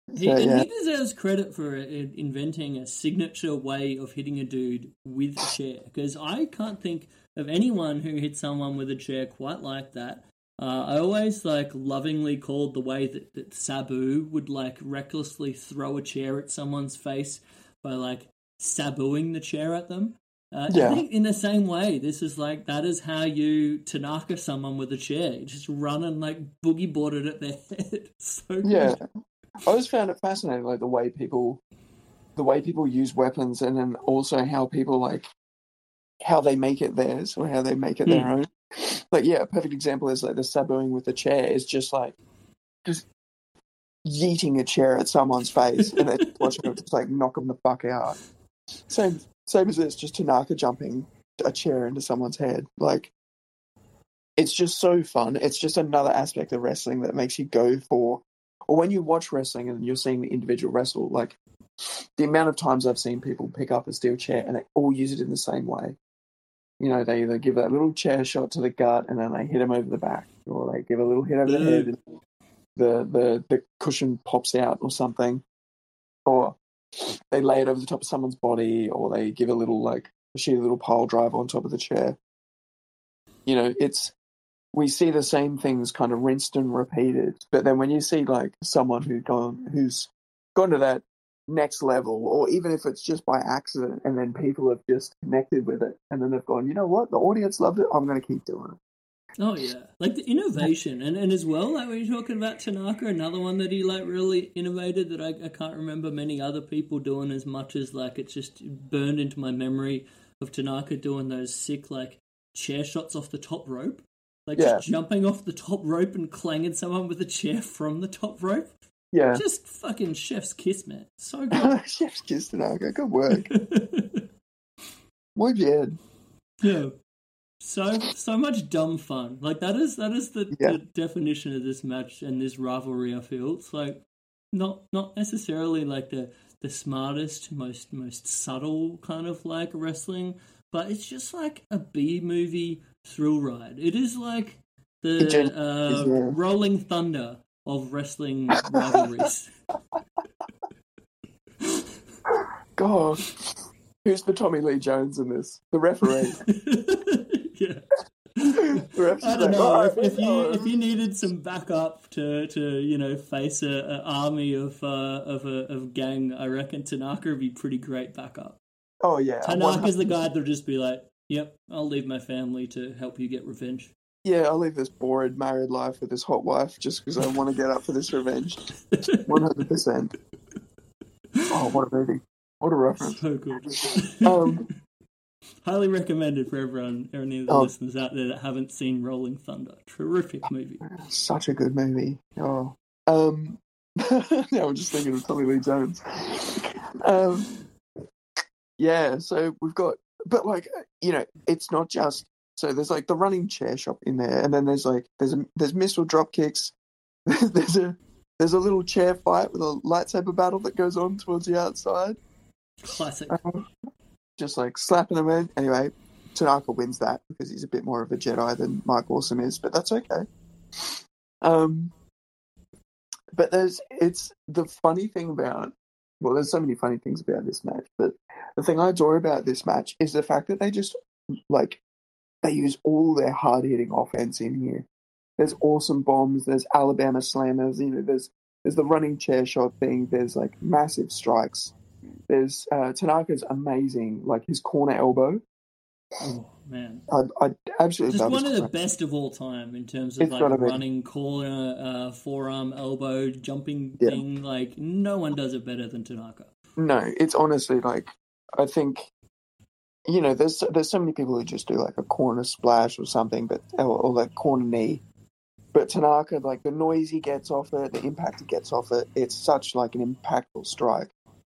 He, So, and yeah. he deserves credit for uh, inventing a signature way of hitting a dude with a chair, because I can't think of anyone who hit someone with a chair quite like that. Uh, I always like lovingly called the way that, that Sabu would like recklessly throw a chair at someone's face by like Sabuing the chair at them. Uh, Yeah. I think in the same way, this is like, that is how you Tanaka someone with a chair. You just run and like boogie board it at their head. So good. Yeah. I always found it fascinating, like the way people, the way people use weapons, and then also how people like, how they make it theirs or how they make it their Hmm. own. Like, yeah, a perfect example is like the sabuing with the chair is just like, just yeeting a chair at someone's face and then watching it just like knock them the fuck out. Same, same as this, just Tanaka jumping a chair into someone's head. Like, it's just so fun. It's just another aspect of wrestling that makes you go for, or when you watch wrestling and you're seeing the individual wrestle, like the amount of times I've seen people pick up a steel chair and they all use it in the same way. You know, they either give that little chair shot to the gut and then they hit him over the back, or they give a little hit over the head and the, the, the cushion pops out or something, or they lay it over the top of someone's body, or they give a little, like, a sheer little pile driver on top of the chair. You know, it's, we see the same things kind of rinsed and repeated, but then when you see like someone who's gone who's gone to that next level, or even if it's just by accident, and then people have just connected with it, and then they've gone, you know what, the audience loved it, I'm going to keep doing it. Oh yeah, like the innovation, and, and as well, like when you're talking about Tanaka, another one that he like really innovated that I, I can't remember many other people doing as much as, like, it's just burned into my memory of Tanaka doing those sick like chair shots off the top rope. Like, Yeah. just jumping off the top rope and clanging someone with a chair from the top rope. Yeah. Just fucking chef's kiss, man. So good. Chef's kiss, Tanaka. Good work. Muy bien. Yeah. So so much dumb fun. Like, that is that is the, Yeah. the definition of this match and this rivalry, I feel. It's like not not necessarily like the the smartest, most most subtle kind of like wrestling, but it's just like a B movie thrill ride. It is like the It gen- uh, is, yeah. Rolling Thunder of wrestling rivalries. God. Who's the Tommy Lee Jones in this? The referee. Yeah. The ref's I just don't like, know "Oh, if, if you oh." if you needed some backup to, to you know face a, a army of uh, of a of gang, I reckon Tanaka would be pretty great backup. Oh, yeah. Tanaka's the guy that'll just be like, "Yep, I'll leave my family to help you get revenge." Yeah, I'll leave this bored married life with this hot wife just because I want to get up for this revenge. one hundred percent. Oh, what a movie. What a reference. So good. Um, Highly recommended for everyone, any of the Oh. listeners out there that haven't seen Rolling Thunder. Terrific movie. such a good movie. Oh. Um, now I'm just thinking of Tommy Lee Jones. Um, yeah, so we've got, but like, you know, it's not just, so there's like the running chair shop in there, and then there's like, there's a, there's missile drop kicks, there's a, there's a little chair fight with a lightsaber battle that goes on towards the outside. Classic. Um, just like slapping him in. Anyway, Tanaka wins that because he's a bit more of a Jedi than Mike Awesome is, but that's okay. Um, but there's, it's the funny thing about, well, there's so many funny things about this match, but the thing I adore about this match is the fact that they just, like, they use all their hard-hitting offense in here. There's awesome bombs, there's Alabama slammers, you know, there's there's the running chair shot thing, there's like massive strikes. There's uh, Tanaka's amazing, like his corner elbow. Oh man. I, I absolutely Just love one his of the corner. best of all time in terms of It's like gotta be. running corner, uh, forearm, elbow, jumping Yeah. thing. Like, no one does it better than Tanaka. No, it's honestly like, I think, you know, there's there's so many people who just do like a corner splash or something, but or, or like corner knee. But Tanaka, like the noise he gets off it, the impact he gets off it, it's such like an impactful strike.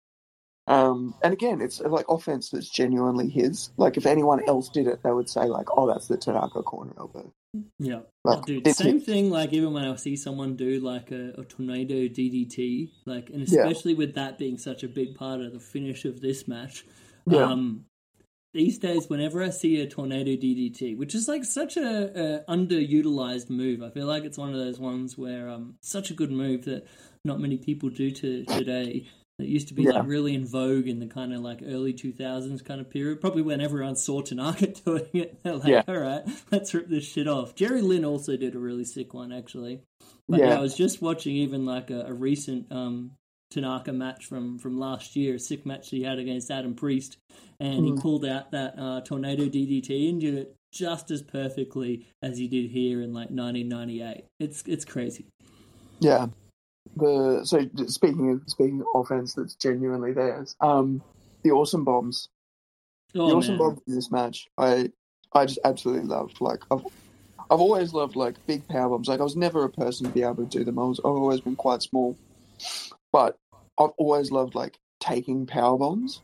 Um, and again, it's like offense that's genuinely his. Like if anyone else did it, they would say like, "Oh, that's the Tanaka corner elbow." Yeah. Like, Oh, dude, it's same his. thing, like, even when I see someone do, like, a, a tornado D D T, like, and Yeah. especially with that being such a big part of the finish of this match, Yeah. um, these days, whenever I see a tornado D D T, which is like such a, a underutilized move, I feel like it's one of those ones where um, such a good move that not many people do to today. It used to be Yeah. like really in vogue in the kind of like early two thousands kind of period. Probably when everyone saw Tanaka doing it, they're like, Yeah. all right, let's rip this shit off. Jerry Lynn also did a really sick one, actually. But Yeah. yeah, I was just watching even like a, a recent um, Tanaka match from, from last year, a sick match that he had against Adam Priest, and he pulled out that uh, tornado D D T and did it just as perfectly as he did here in like nineteen ninety-eight. It's it's crazy. Yeah. The so speaking of speaking of offense that's genuinely theirs, um, the awesome bombs, Oh, the awesome man. bombs in this match, I I just absolutely loved. Like I've I've always loved like big power bombs. Like I was never a person to be able to do them. I was I've always been quite small, but I've always loved like taking power bombs,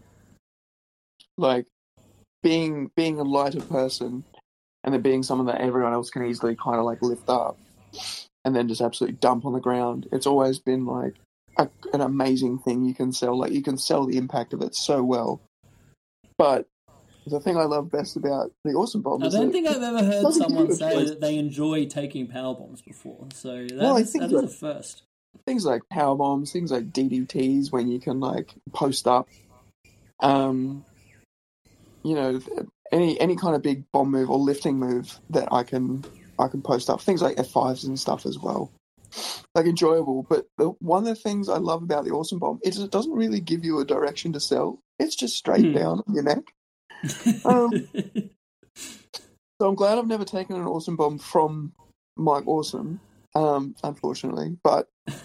like being being a lighter person, and then being someone that everyone else can easily kind of like lift up. And then just absolutely dump on the ground. It's always been like a, an amazing thing you can sell. Like you can sell the impact of it so well. But the thing I love best about the awesome bomb I is don't that think I've ever heard doesn't someone give you a say choice. that they enjoy taking power bombs before. So that Well, I is, think that is that- a first. things like power bombs, things like D D Ts when you can like post up. Um, you know, any any kind of big bomb move or lifting move that I can I can post up. Things like F fives and stuff as well. Like enjoyable, but the, one of the things I love about the awesome bomb is it doesn't really give you a direction to sell. It's just straight Hmm. down on your neck. Um, so I'm glad I've never taken an awesome bomb from Mike Awesome, um, unfortunately. But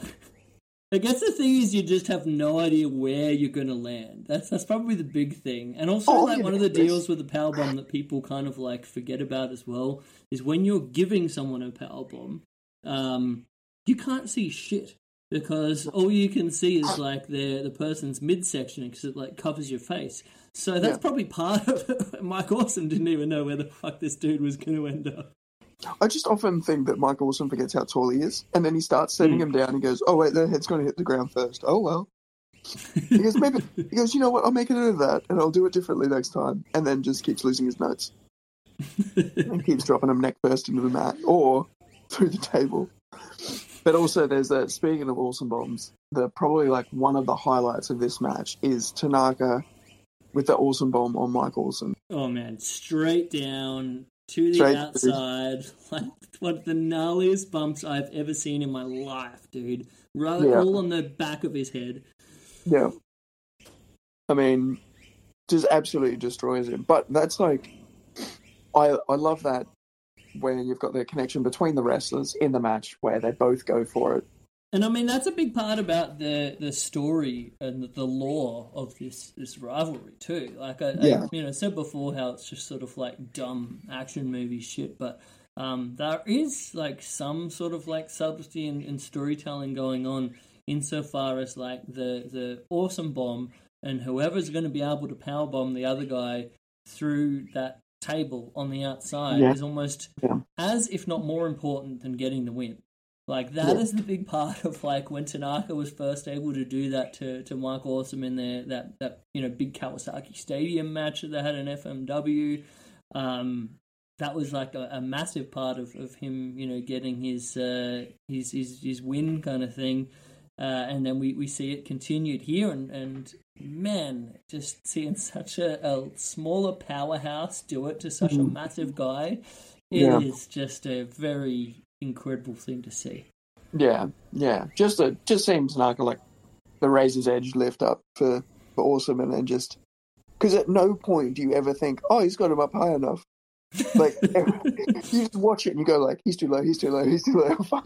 I guess the thing is, you just have no idea where you're going to land. That's that's probably the big thing. And also, Oh, like yeah, one of the yes. deals with the power bomb that people kind of like forget about as well is when you're giving someone a power bomb, um, you can't see shit because all you can see is like the the person's midsection because it like covers your face. So that's Yeah. probably part of it. Mike Awesome didn't even know where the fuck this dude was going to end up. I just often think that Mike Awesome forgets how tall he is, and then he starts setting him down and goes, "Oh wait, their head's going to hit the ground first. Oh well." He goes, "Maybe." He goes, "You know what? I'll make a note of that, and I'll do it differently next time." And then just keeps losing his notes and keeps dropping them neck first into the mat or through the table. But also, there's a speaking of awesome bombs, the probably like one of the highlights of this match is Tanaka with the awesome bomb on Mike Awesome. Oh man, straight down to the Straight- outside, like one of the gnarliest bumps I've ever seen in my life, dude. Right, Yeah. all on the back of his head. Yeah. I mean, just absolutely destroys him. But that's like, I I love that where you've got the connection between the wrestlers in the match where they both go for it. And I mean, that's a big part about the, the story and the, the lore of this, this rivalry too. Like I, Yeah. I you know said before, how it's just sort of like dumb action movie shit, but um, there is like some sort of like subtlety and, and storytelling going on insofar as like the the awesome bomb and whoever's going to be able to power bomb the other guy through that table on the outside Yeah. is almost Yeah. as if not more important than getting the win. Like that Yeah. is the big part of like when Tanaka was first able to do that to, to Mike Awesome in their that, that you know big Kawasaki Stadium match that they had in F M W. Um, that was like a, a massive part of, of him, you know, getting his uh, his, his his win kind of thing. Uh, and then we, we see it continued here, and, and man, just seeing such a, a smaller powerhouse do it to such a massive guy, it Yeah. is just a very incredible thing to see. Yeah, yeah. Just a just seeing Tanaka like the razor's edge lift up for, for Awesome, and then just because at no point do you ever think, oh, he's got him up high enough. Like you just watch it and you go like, he's too low, he's too low, he's too low. Fuck.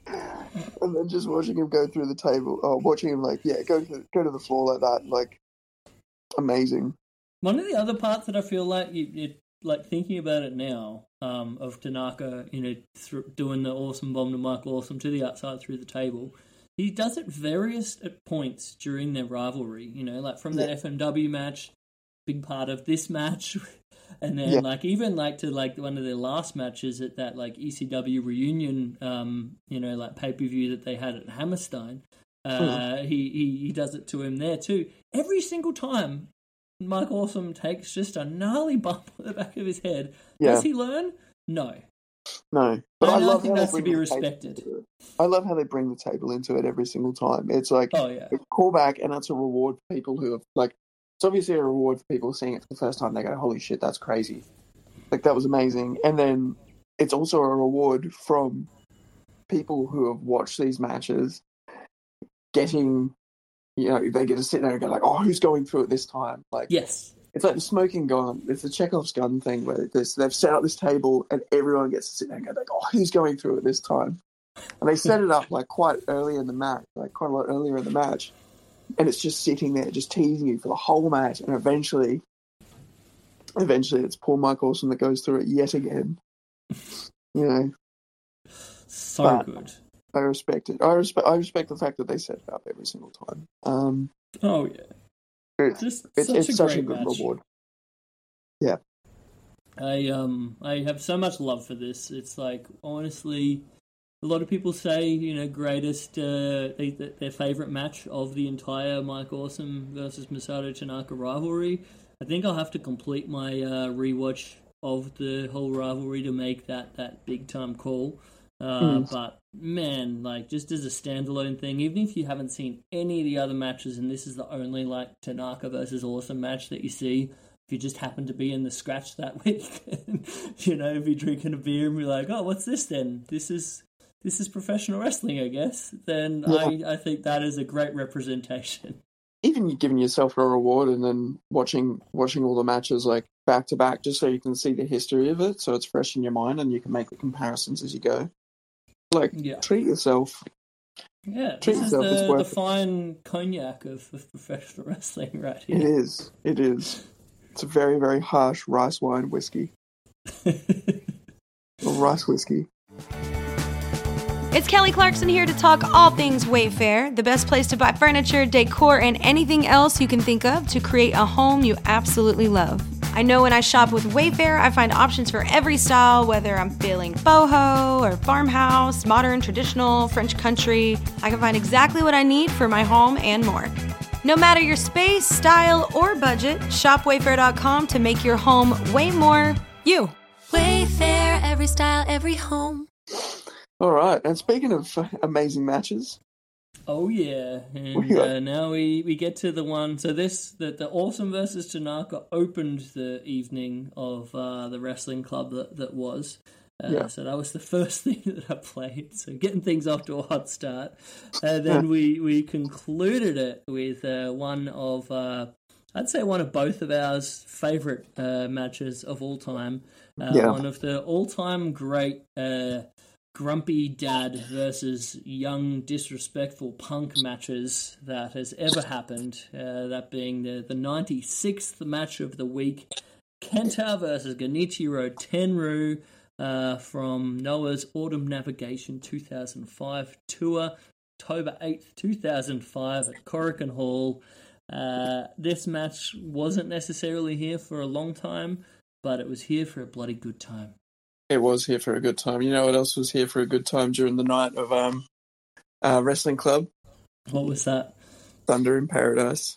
And then just watching him go through the table, or watching him like, yeah, go to go to the floor like that, like amazing. One of the other parts that I feel like you, you like thinking about it now, um, of Tanaka, you know, th- doing the awesome bomb to Mike Awesome to the outside through the table. He does it various at points during their rivalry, you know, like from that Yeah. F M W match, big part of this match, and then Yeah. like even like to like one of their last matches at that like E C W reunion, um, you know, like pay per view that they had at Hammerstein. Uh, he, he he does it to him there too. Every single time Mike Awesome takes just a gnarly bump on the back of his head. Yeah. Does he learn? No. No, but And I I love think how that's they to bring be the table respected. into it. I love how they bring the table into it every single time. It's like Oh, yeah. a callback, and that's a reward for people who have like. It's obviously a reward for people seeing it for the first time. They go, "Holy shit, that's crazy!" Like that was amazing. And then it's also a reward from people who have watched these matches, getting, you know, they get to sit there and go like, "Oh, who's going through it this time?" Like, Yes. it's like the smoking gun. It's the Chekhov's gun thing where there's, they've set up this table and everyone gets to sit there and go like, "Oh, who's going through it this time?" And they set it up like quite early in the match, like quite a lot earlier in the match, and it's just sitting there, just teasing you for the whole match. And eventually, eventually, it's poor Mike Awesome that goes through it yet again. You know, So but good. I respect it. I respect. I respect the fact that they set it up every single time. Um, Oh, yeah. it's Just it's, such it's a such great a good match. reward. Yeah. I um I have so much love for this. It's like, honestly, a lot of people say, you know, greatest uh, they, their favorite match of the entire Mike Awesome versus Masato Tanaka rivalry. I think I'll have to complete my uh, rewatch of the whole rivalry to make that that big time call. Uh, Mm. But man, like just as a standalone thing, even if you haven't seen any of the other matches, and this is the only like Tanaka versus Awesome match that you see, if you just happen to be in the scratch that week, you know, if you're drinking a beer and be like, "Oh, what's this then? This is this is professional wrestling, I guess." Then Yeah. I I think that is a great representation. Even you giving yourself a reward and then watching watching all the matches like back to back, just so you can see the history of it, so it's fresh in your mind and you can make the comparisons as you go. Like, Yeah. treat yourself. Yeah, Treat this is yourself, it's the, the worth it. fine cognac of, of professional wrestling right It here. is. It is. It's a very, very harsh rice wine whiskey. Or rice whiskey. It's Kelly Clarkson here to talk all things Wayfair, the best place to buy furniture, decor, and anything else you can think of to create a home you absolutely love. I know when I shop with Wayfair, I find options for every style, whether I'm feeling boho or farmhouse, modern, traditional, French country. I can find exactly what I need for my home and more. No matter your space, style, or budget, shop wayfair dot com to make your home way more you. Wayfair, every style, every home. All right. And speaking of uh, amazing matches, Oh yeah, and We got- uh, now we, we get to the one. So this the, the Awesome versus Tanaka opened the evening of uh, the wrestling club that that was. Uh, Yeah. So that was the first thing that I played. So getting things off to a hot start, and then we we concluded it with uh, one of uh, I'd say one of both of our favorite uh, matches of all time. Uh, Yeah. One of the all time great. Uh, Grumpy Dad versus young disrespectful punk matches that has ever happened. Uh, that being the, the ninety-sixth match of the week. Kenta versus Genichiro Tenryu uh, from Noah's Autumn Navigation two thousand five tour, October eighth, two thousand five at Korakuen Hall. Uh, this match wasn't necessarily here for a long time, but it was here for a bloody good time. it was here for a good time. You know what else was here for a good time during the night of um, uh, Wrestling Club? What was that? Thunder in Paradise.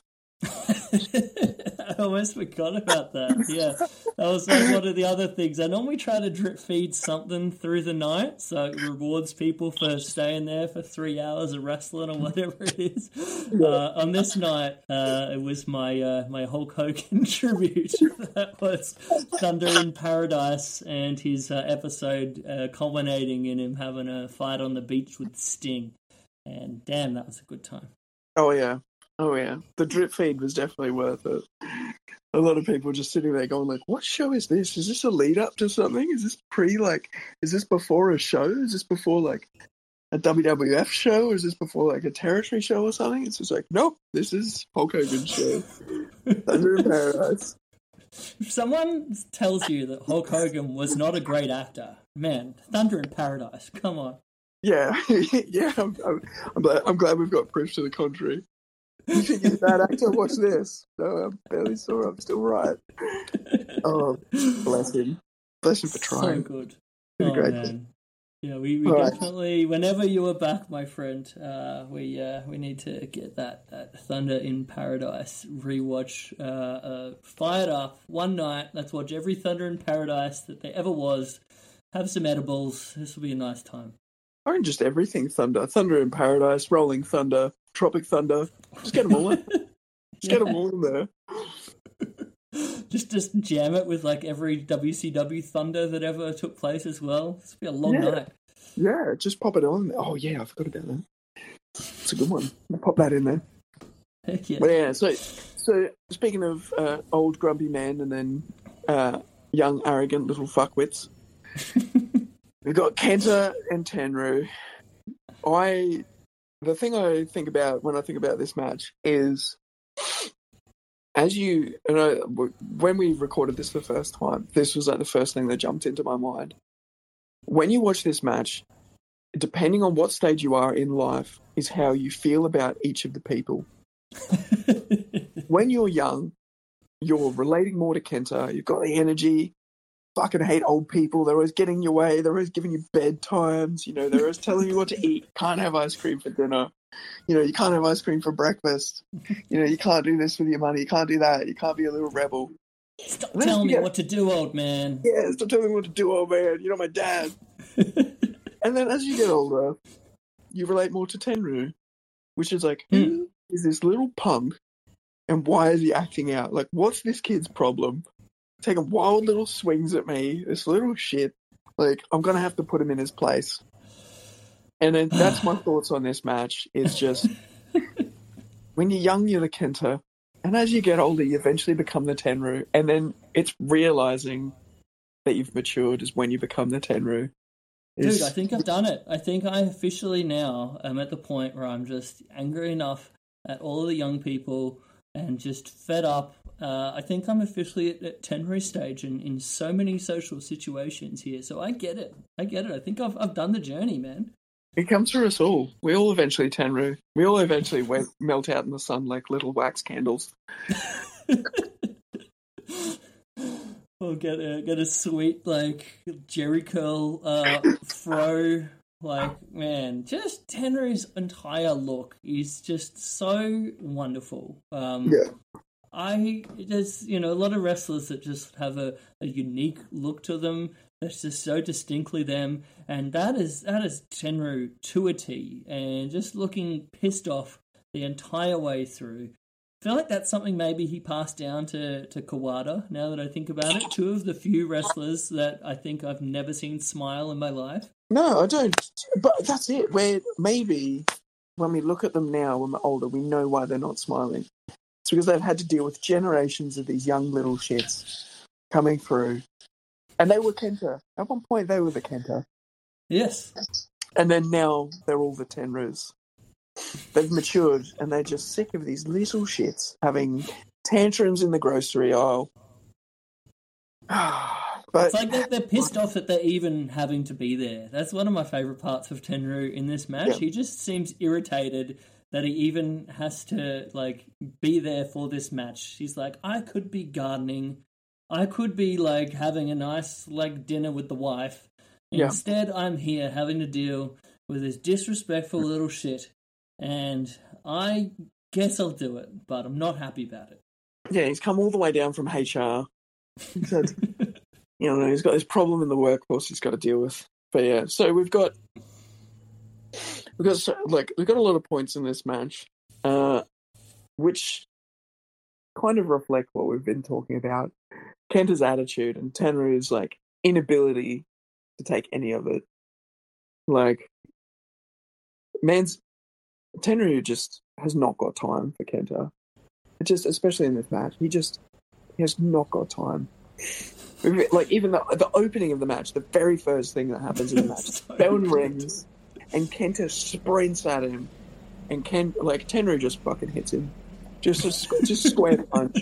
I almost forgot about that. Yeah, that was like one of the other things. I normally try to drip feed something through the night, so it rewards people for staying there for three hours of wrestling or whatever it is. Uh, on this night, uh, it was my uh, my Hulk Hogan tribute. That was Thunder in Paradise and his uh, episode uh, culminating in him having a fight on the beach with Sting. And damn, that was a good time. Oh, yeah. Oh, yeah. The drip feed was definitely worth it. A lot of people just sitting there going like, what show is this? Is this a lead up to something? Is this pre, like, is this before a show? Is this before, like, a W W F show? Or is this before, like, a territory show or something? It's just like, nope, this is Hulk Hogan's show. Thunder in Paradise. If someone tells you that Hulk Hogan was not a great actor, man, Thunder in Paradise, come on. Yeah, yeah, I'm, I'm, I'm, glad, I'm glad we've got proof to the contrary. You think he's a bad actor? Watch this. No, I'm barely sure I'm still right. Oh, bless him. Bless him for So trying. good. Did a Oh, great man. Yeah, we, we Right. definitely, whenever you are back, my friend, uh, we uh, we need to get that, that Thunder in Paradise rewatch uh, uh, fired up one night. Let's watch every Thunder in Paradise that there ever was. Have some edibles. This will be a nice time. I mean, just everything Thunder. Thunder in Paradise, Rolling Thunder, Tropic Thunder. Just get them all in. Just Yeah. get them all in there. Just just jam it with like every W C W Thunder that ever took place as well. This will be a long Yeah. night. Yeah, just pop it on there. Oh, yeah, I forgot about that. It's a good one. I'll pop that in there. Heck yeah. But yeah, so so speaking of uh, old grumpy man and then uh, young arrogant little fuckwits, we've got Kenta and Tenryu. I the thing I think about when I think about this match is, as you and I, when we recorded this the first time, this was like the first thing that jumped into my mind. When you watch this match, depending on what stage you are in life, is how you feel about each of the people. When you're young, you're relating more to Kenta. You've got the energy. Fucking hate old people. They're always getting in your way. They're always giving you bedtimes. You know, they're always telling you what to eat. Can't have ice cream for dinner. You know, you can't have ice cream for breakfast. You know, you can't do this with your money. You can't do that. You can't be a little rebel. Stop Let's telling me get- what to do, old man. Yeah, stop telling me what to do, old man. You're not my dad. And then as you get older, you relate more to Tenryu, which is like, Hmm. who is this little punk and why is he acting out? Like, what's this kid's problem? Taking wild little swings at me, this little shit. Like, I'm going to have to put him in his place. And then that's my thoughts on this match. It's just, when you're young, you're the Kenta. And as you get older, you eventually become the Tenryu. And then it's realizing that you've matured is when you become the Tenryu. Dude, I think I've done it. I think I officially now am at the point where I'm just angry enough at all of the young people and just fed up. Uh, I think I'm officially at, at Tenryu stage in, in so many social situations here. So I get it. I get it. I think I've I've done the journey, man. It comes for us all. We all eventually Tenryu. We all eventually went, melt out in the sun like little wax candles. We'll get a get a sweet like Jerry curl uh, fro. Like, man, just Tenryu's entire look is just so wonderful. Um, Yeah. I there's you know a lot of wrestlers that just have a, a unique look to them that's just so distinctly them, and that is that is Tenryu to a T, and just looking pissed off the entire way through. I feel like that's something maybe he passed down to, to Kawada, now that I think about it. Two of the few wrestlers that I think I've never seen smile in my life. No, I don't. But that's it. Where maybe when we look at them now, when we're older, we know why they're not smiling. It's because they've had to deal with generations of these young little shits coming through. And they were Kenta. At one point, they were the Kenta. Yes. And then now they're all the Tenryus. They've matured and they're just sick of these little shits having tantrums in the grocery aisle. But It's like they're, they're pissed off that they're even having to be there. That's one of my favourite parts of Tenryu in this match. Yeah. He just seems irritated that he even has to like be there for this match. He's like, I could be gardening. I could be like having a nice like dinner with the wife. Yeah. Instead, I'm here having to deal with this disrespectful little shit. And I guess I'll do it, but I'm not happy about it. yeah, he's come all the way down from H R. He said, you know, he's got this problem in the workforce he's got to deal with. But yeah, so we've got we've got so, like we've got a lot of points in this match, uh, which kind of reflect what we've been talking about. Kenta's attitude and Tenryu's like inability to take any of it. Like, man's Tenryu just has not got time for Kenta. It just, especially in this match, he just he has not got time. Like, even the the opening of the match, the very first thing that happens in the match, So bell good. rings, and Kenta sprints at him, and Ken like Tenryu just fucking hits him, just a, squ- just square punch.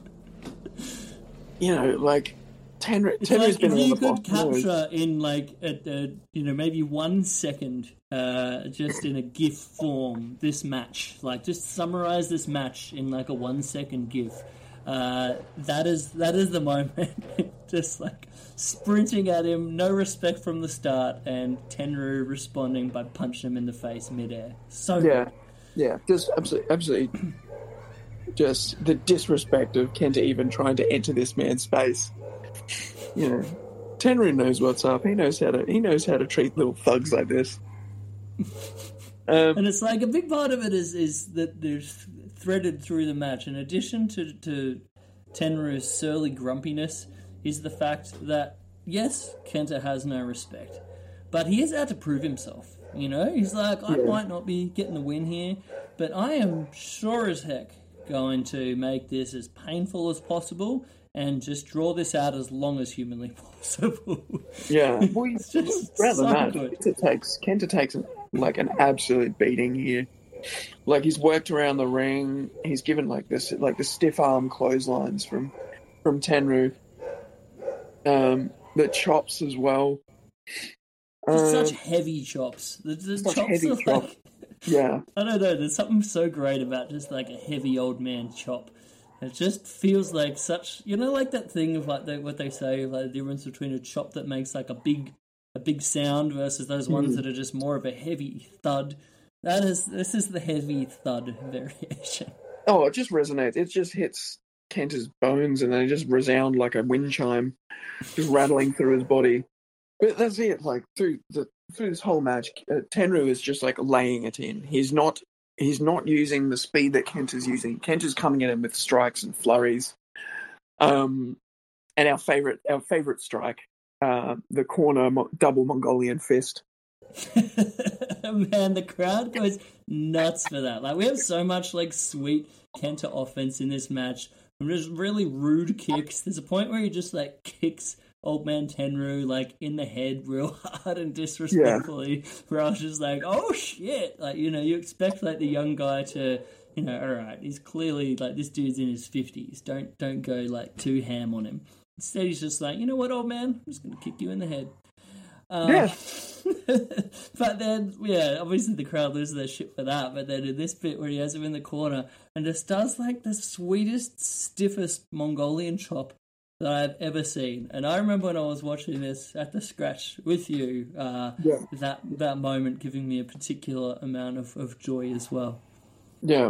You know, like Tenryu. It's Tenryu's like been if on you the could block. capture in like a, a, you know maybe one second, uh, just in a GIF form, this match. Like just summarize this match in like a one second GIF. Uh, that is that is the moment. Just like sprinting at him, no respect from the start, and Tenryu responding by punching him in the face midair. So Yeah, good. yeah, just absolutely, absolutely, just the disrespect of Kenta even trying to enter this man's space. You know, Tenryu knows what's up. He knows how to. He knows how to treat little thugs like this. Um, And it's like a big part of it is is that there's threaded through the match. In addition to to Tenryu's surly grumpiness, is the fact that yes, Kenta has no respect, but he is out to prove himself. You know, he's like, I Yeah. might not be getting the win here, but I am sure as heck going to make this as painful as possible and just draw this out as long as humanly possible. yeah, well, It's just throughout the so match, good. Kenta takes Kenta takes like an absolute beating here. Like he's worked around the ring. He's given like this, like the stiff arm clotheslines from from Tenryu. Um, the chops as well. Just Um, such heavy chops. The, the such chops heavy are chop. like, yeah, I don't know, there's something so great about just like a heavy old man chop. It just feels like such, you know, like that thing of like the, what they say, like the difference between a chop that makes like a big, a big sound versus those ones Mm. that are just more of a heavy thud. That is, this is the heavy thud variation. Oh, it just resonates. It just hits Kenta's bones and they just resound like a wind chime, just rattling through his body. But that's it. Like through the through this whole match, uh, Tenryu is just like laying it in. He's not he's not using the speed that Kenta's using. Kenta's coming at him with strikes and flurries. Um, and our favorite our favorite strike, uh, the corner mo- double Mongolian fist. Man, the crowd goes nuts for that. Like, we have so much like sweet Kenta offense in this match. And there's really rude kicks. There's a point where he just like kicks old man Tenryu like in the head real hard and disrespectfully. Where I was just like, oh shit! Like, you know, you expect like the young guy to, you know, all right, he's clearly like, this dude's in his fifties. Don't don't go like too ham on him. Instead, he's just like, you know what, old man, I'm just gonna kick you in the head. Um, Yeah. But then, yeah, obviously the crowd loses their shit for that. But then in this bit where he has him in the corner and just does like the sweetest, stiffest Mongolian chop that I've ever seen. And I remember when I was watching this at the scratch with you, uh, Yeah. that that moment giving me a particular amount of, of joy as well. Yeah.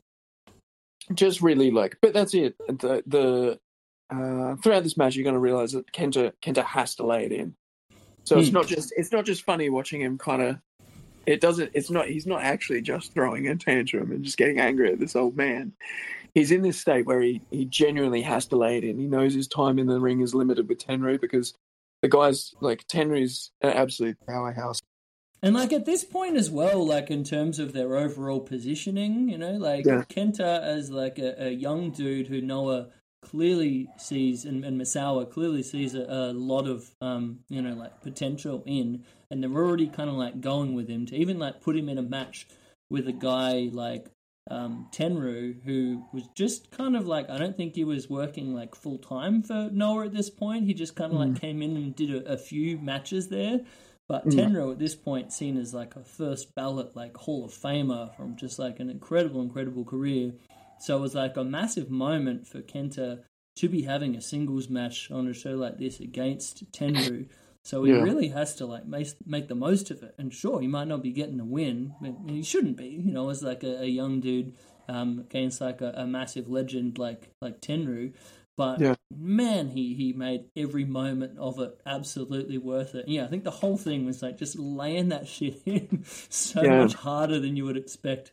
Just really like, but that's it. The the uh, throughout this match, you're going to realize that Kenta Kenta has to lay it in. So it's Hmm. not just it's not just funny watching him kind of. It doesn't. It's not. He's not actually just throwing a tantrum and just getting angry at this old man. He's in this state where he, he genuinely has to lay it in. He knows his time in the ring is limited with Tenryu because the guy's like Tenryu's an absolute powerhouse. And, like, at this point as well, like, in terms of their overall positioning, you know, like, Yeah. Kenta as, like, a, a young dude who Noah clearly sees, and, and Misawa clearly sees a, a lot of, um, you know, like, potential in, and they're already kind of, like, going with him to even, like, put him in a match with a guy like um, Tenryu, who was just kind of, like, I don't think he was working, like, full-time for Noah at this point. He just kind of, like, came in and did a, a few matches there. But Tenryu at this point seen as like a first ballot like Hall of Famer from just like an incredible, incredible career. So it was like a massive moment for Kenta to be having a singles match on a show like this against Tenryu. So he Yeah. really has to like make, make the most of it. And sure, he might not be getting a win, but he shouldn't be. You know, as like a, a young dude um, against like a, a massive legend like like Tenryu. But, Yeah. man, he, he made every moment of it absolutely worth it. Yeah, I think the whole thing was, like, just laying that shit in so Yeah. much harder than you would expect.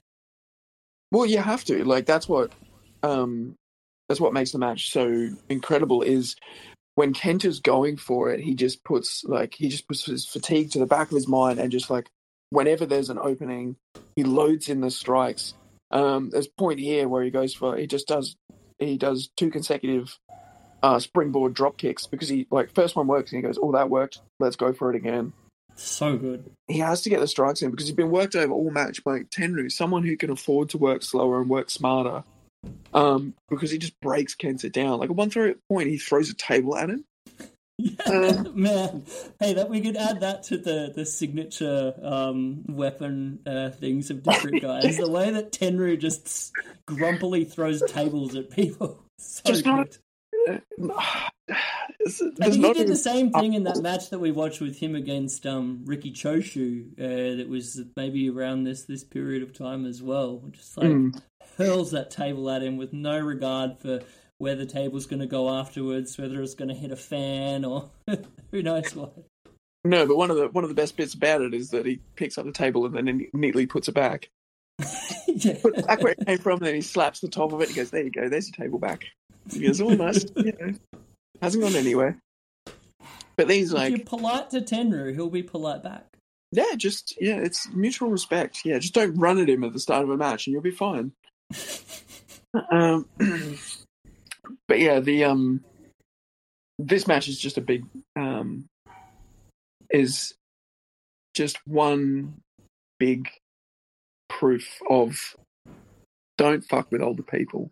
Well, you have to. Like that's what um that's what makes the match so incredible is when Kenta's going for it, he just puts like he just puts his fatigue to the back of his mind and just like whenever there's an opening, he loads in the strikes. Um there's a point here where he goes for he just does he does two consecutive uh springboard drop kicks because he like first one works and he goes, oh that worked, let's go for it again. So good. He has to get the strikes in because he's been worked over all match by Tenryu, someone who can afford to work slower and work smarter. Um, because he just breaks Kenta down. Like at one throw point, he throws a table at him. Yeah. Man, hey, that we could add that to the the signature um, weapon uh, things of different guys. The way that Tenryu just grumpily throws tables at people, so Just not- good. It's- I there's think he not did even- the same thing in that match that we watched with him against um, Ricky Choshu. Uh, that was maybe around this this period of time as well. Just like Mm. hurls that table at him with no regard for where the table's going to go afterwards, whether it's going to hit a fan or who knows what. No, but one of the one of the best bits about it is that he picks up the table and then he neatly puts it back. Yeah. Puts it back where it came from, and then he slaps the top of it and goes, "There you go, there's your table back." He goes, "Oh, nice, you know, hasn't gone anywhere." But these If like, you're polite to Tenryu, he'll be polite back. yeah, just yeah, it's mutual respect. Yeah, just don't run at him at the start of a match, and you'll be fine. um, but yeah, the um, this match is just a big um, is just one big proof of don't fuck with older people.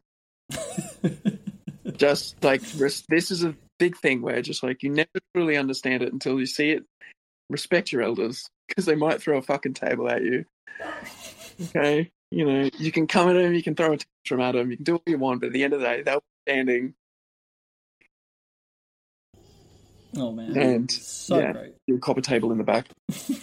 Just like res- this is a big thing where just like you never truly understand it until you see it. Respect your elders because they might throw a fucking table at you. Okay, you know you can come at them, you can throw a tantrum at them, you can do what you want, but at the end of the day, they'll be standing Oh man, and so yeah, great. you'll cop a table in the back.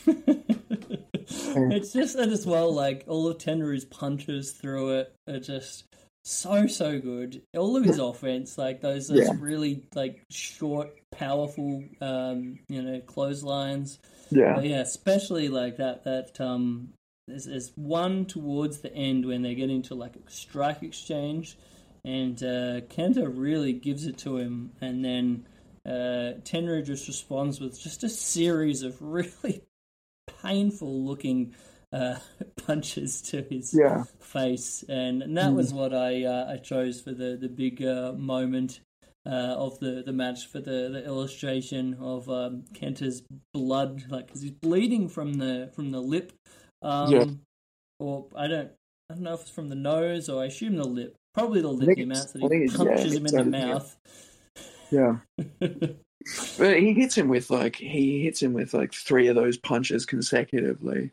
It's just that as well, like all of Tenryu's punches through it are just so so good. All of his offense, like those, those Yeah. really like short, powerful, um, you know, clotheslines. Yeah, But yeah, especially like that that um, there's, there's one towards the end when they get into like a strike exchange, and uh, Kenta really gives it to him, and then uh, Tenryu just responds with just a series of really painful looking uh, punches to his yeah, face, and, and that was what I uh, I chose for the the big uh, moment uh, of the, the match, for the, the illustration of um, Kenta's blood, like because he's bleeding from the from the lip, um, Yeah. or I don't I don't know if it's from the nose or I assume the lip, probably the lip, think the it's- amount that I think he it's- yeah, punches him it's in the over here. mouth. yeah. But he hits him with like he hits him with like three of those punches consecutively.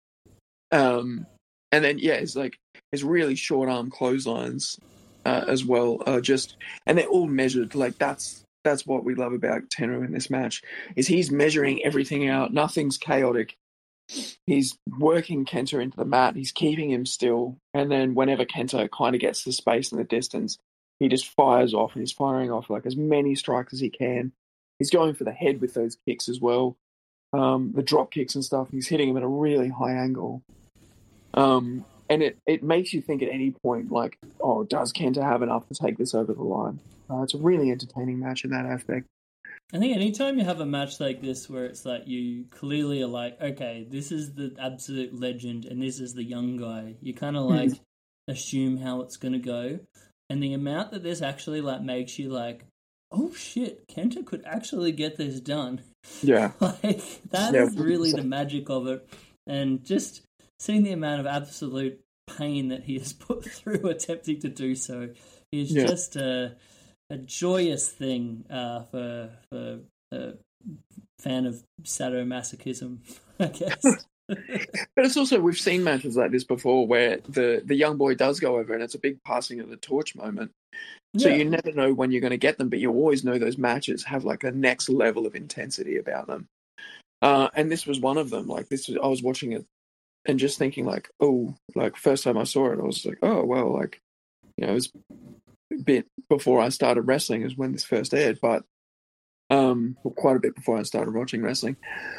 Um, and then yeah, it's like his really short arm clotheslines uh, as well. Uh, just and they're all measured. Like that's that's what we love about Tenryu in this match is he's measuring everything out. Nothing's chaotic. He's working Kenta into the mat. He's keeping him still, and then whenever Kenta kind of gets the space and the distance, he just fires off, and he's firing off like as many strikes as he can. He's going for the head with those kicks as well, um, the drop kicks and stuff. He's hitting him at a really high angle, um, and it, it makes you think at any point like, oh, does Kenta have enough to take this over the line? Uh, it's a really entertaining match in that aspect. I think anytime you have a match like this where it's like you clearly are like, okay, this is the absolute legend and this is the young guy, you kind of like assume how it's going to go. And the amount that this actually like makes you like, oh shit, Kenta could actually get this done. Yeah, Like that Yeah, is really the one hundred percent. magic of it. And just seeing the amount of absolute pain that he has put through attempting to do so is Yeah. just a, a joyous thing uh, for, for a fan of sadomasochism, I guess. but it's also we've seen matches like this before where the the young boy does go over, and it's a big passing of the torch moment. So Yeah. you never know when you're going to get them, but you always know those matches have like a next level of intensity about them. Uh, and this was one of them. Like this, was, I was watching it and just thinking like, oh, like first time I saw it, I was like, oh well, like you know, it was a bit before I started wrestling is when this first aired, but um, well, quite a bit before I started watching wrestling.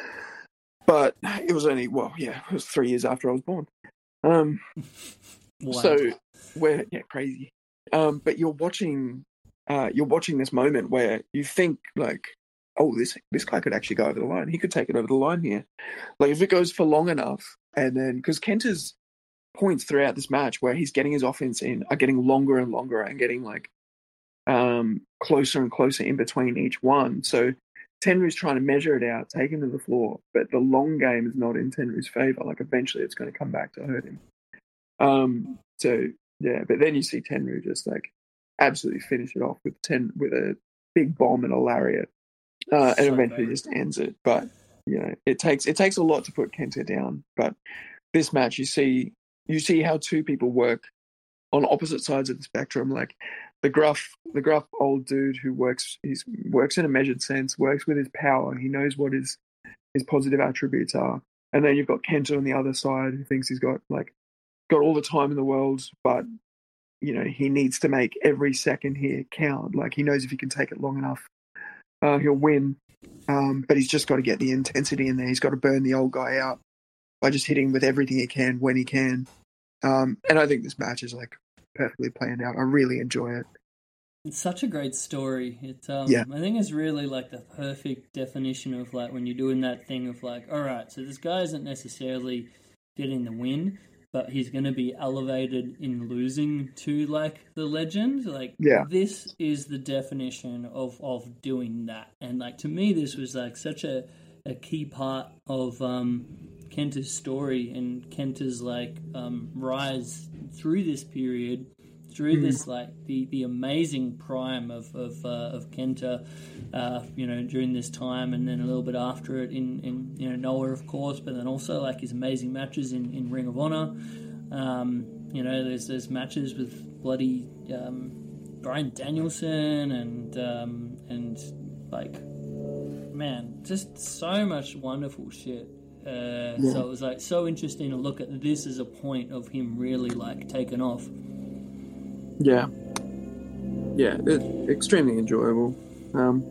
But it was only well, yeah, it was three years after I was born. Um, Wow. so we're yeah, crazy. Um, but you're watching, uh, you're watching this moment where you think like, oh, this this guy could actually go over the line. He could take it over the line here. Like if it goes for long enough, and then because Kenta's points throughout this match where he's getting his offense in are getting longer and longer and getting like um, closer and closer in between each one. So Tenryu's trying to measure it out, take him to the floor, but the long game is not in Tenryu's favor. Like eventually, it's going to come back to hurt him. Um, so yeah, but then you see Tenryu just like absolutely finish it off with ten with a big bomb and a lariat. uh, and So eventually great. just ends it. But you know, it takes it takes a lot to put Kenta down. But this match, you see, you see how two people work on opposite sides of the spectrum. Like the gruff, the gruff old dude who works, he works in a measured sense, works with his power. He knows what his his positive attributes are. And then you've got Kenta on the other side who thinks he's got like got all the time in the world, but you know he needs to make every second here count. Like he knows if he can take it long enough, uh, he'll win. Um, but he's just got to get the intensity in there. He's got to burn the old guy out by just hitting with everything he can when he can. Um, and I think this match is like perfectly planned out. I really enjoy it. It's such a great story. It, um, Yeah. I think it's really like the perfect definition of like when you're doing that thing of like, all right, so this guy isn't necessarily getting the win, but he's going to be elevated in losing to like the legend. Like, Yeah. this is the definition of, of doing that. And like to me, this was like such a, a key part of um, Kenta's story and Kenta's like um, rise through this period. Through Mm. this, like the, the amazing prime of of, uh, of Kenta, uh, you know, during this time, and then a little bit after it in, in you know Noah, of course, but then also like his amazing matches in, in Ring of Honor. Um, you know, there's there's matches with bloody um, Bryan Danielson and um, and like man, just so much wonderful shit. Uh, Yeah. So it was like so interesting to look at this as a point of him really like taking off. Yeah. Yeah, it, extremely enjoyable. Um,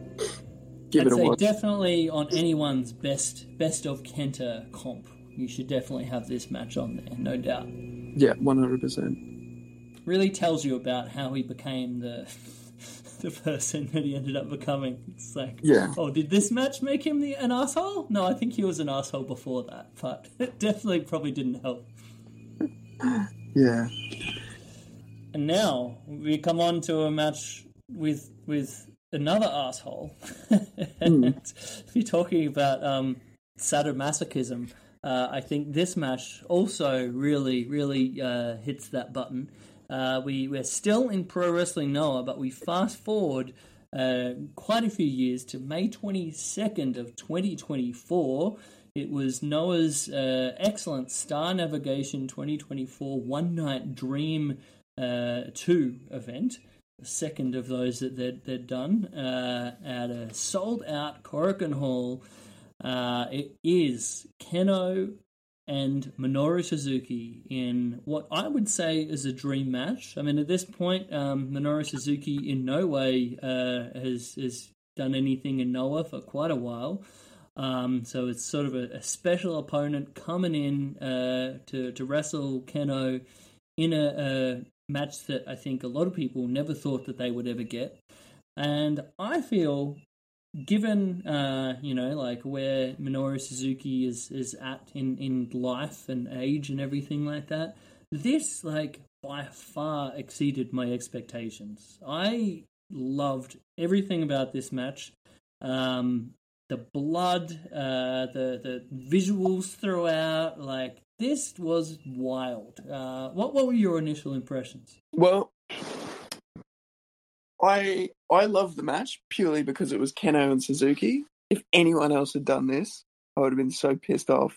give I'd it a say watch. definitely on anyone's best best of Kenta comp, you should definitely have this match on there, no doubt. Yeah, one hundred percent. Really tells you about how he became the the person that he ended up becoming. It's like, Yeah. oh, did this match make him the, an asshole? No, I think he was an asshole before that, but it definitely probably didn't help. Yeah. And now we come on to a match with with another asshole. And if you're talking about um, sadomasochism, uh, I think this match also really, really uh, hits that button. Uh, we, we're still in Pro Wrestling Noah, but we fast forward uh, quite a few years to May twenty-second of twenty twenty-four. It was Noah's uh, excellent Star Navigation twenty twenty-four One Night Dream uh, two event, the second of those that they'd, they'd done uh, at a sold-out Korakuen Hall. Uh, it is Keno and Minoru Suzuki in what I would say is a dream match. I mean, at this point, um, Minoru Suzuki in no way uh, has, has done anything in Noah for quite a while. Um, so it's sort of a, a special opponent coming in uh, to, to wrestle Keno in a, a match that I think a lot of people never thought that they would ever get. And I feel, given, uh, you know, like where Minoru Suzuki is, is at in, in life and age and everything like that, this, like, by far exceeded my expectations. I loved everything about this match. Um, the blood, uh, the, the visuals throughout, like, this was wild. Uh, what, what were your initial impressions? Well, I I love the match purely because it was Keno and Suzuki. If anyone else had done this, I would have been so pissed off.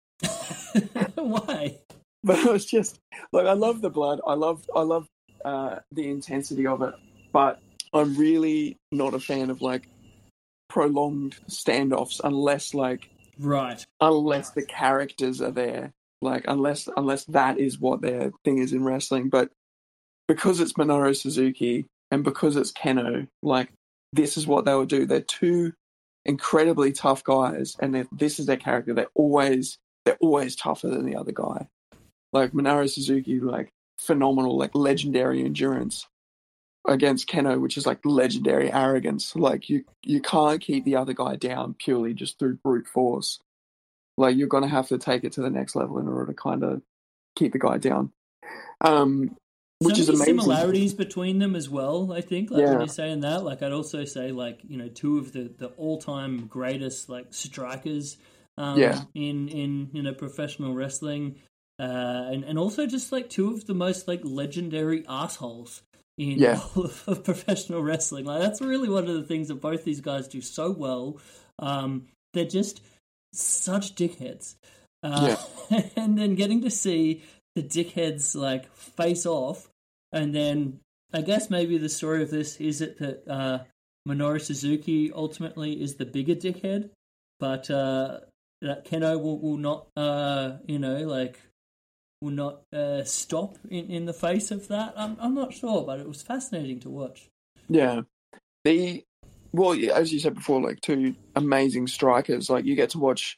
Why? But it was just like I love the blood. I love I love uh, the intensity of it. But I'm really not a fan of like prolonged standoffs unless like Right. unless the characters are there. Like unless unless that is what their thing is in wrestling. But because it's Minoru Suzuki and because it's Keno, like this is what they will do. They're two incredibly tough guys, and this is their character. They're always they're always tougher than the other guy. Like Minoru Suzuki, like phenomenal, like legendary endurance against Keno, which is like legendary arrogance. Like you you can't keep the other guy down purely just through brute force. Like you're gonna have to take it to the next level in order to kind of keep the guy down. Um, which so is many amazing. similarities between them as well, I think. Like Yeah. when you're saying that, like I'd also say like, you know, two of the, the all time greatest like strikers um Yeah. in, in you know professional wrestling. Uh and, and also just like two of the most like legendary assholes in Yeah. all of professional wrestling. Like that's really one of the things that both these guys do so well. Um, they're just such dickheads. Uh, Yeah. And then getting to see the dickheads like face off, and then I guess maybe the story of this is it that uh, Minoru Suzuki ultimately is the bigger dickhead, but uh, that Keno will, will not, uh, you know, like will not uh, stop in, in the face of that. I'm I'm not sure, but it was fascinating to watch. Yeah. The well, yeah, as you said before, like two amazing strikers. Like you get to watch,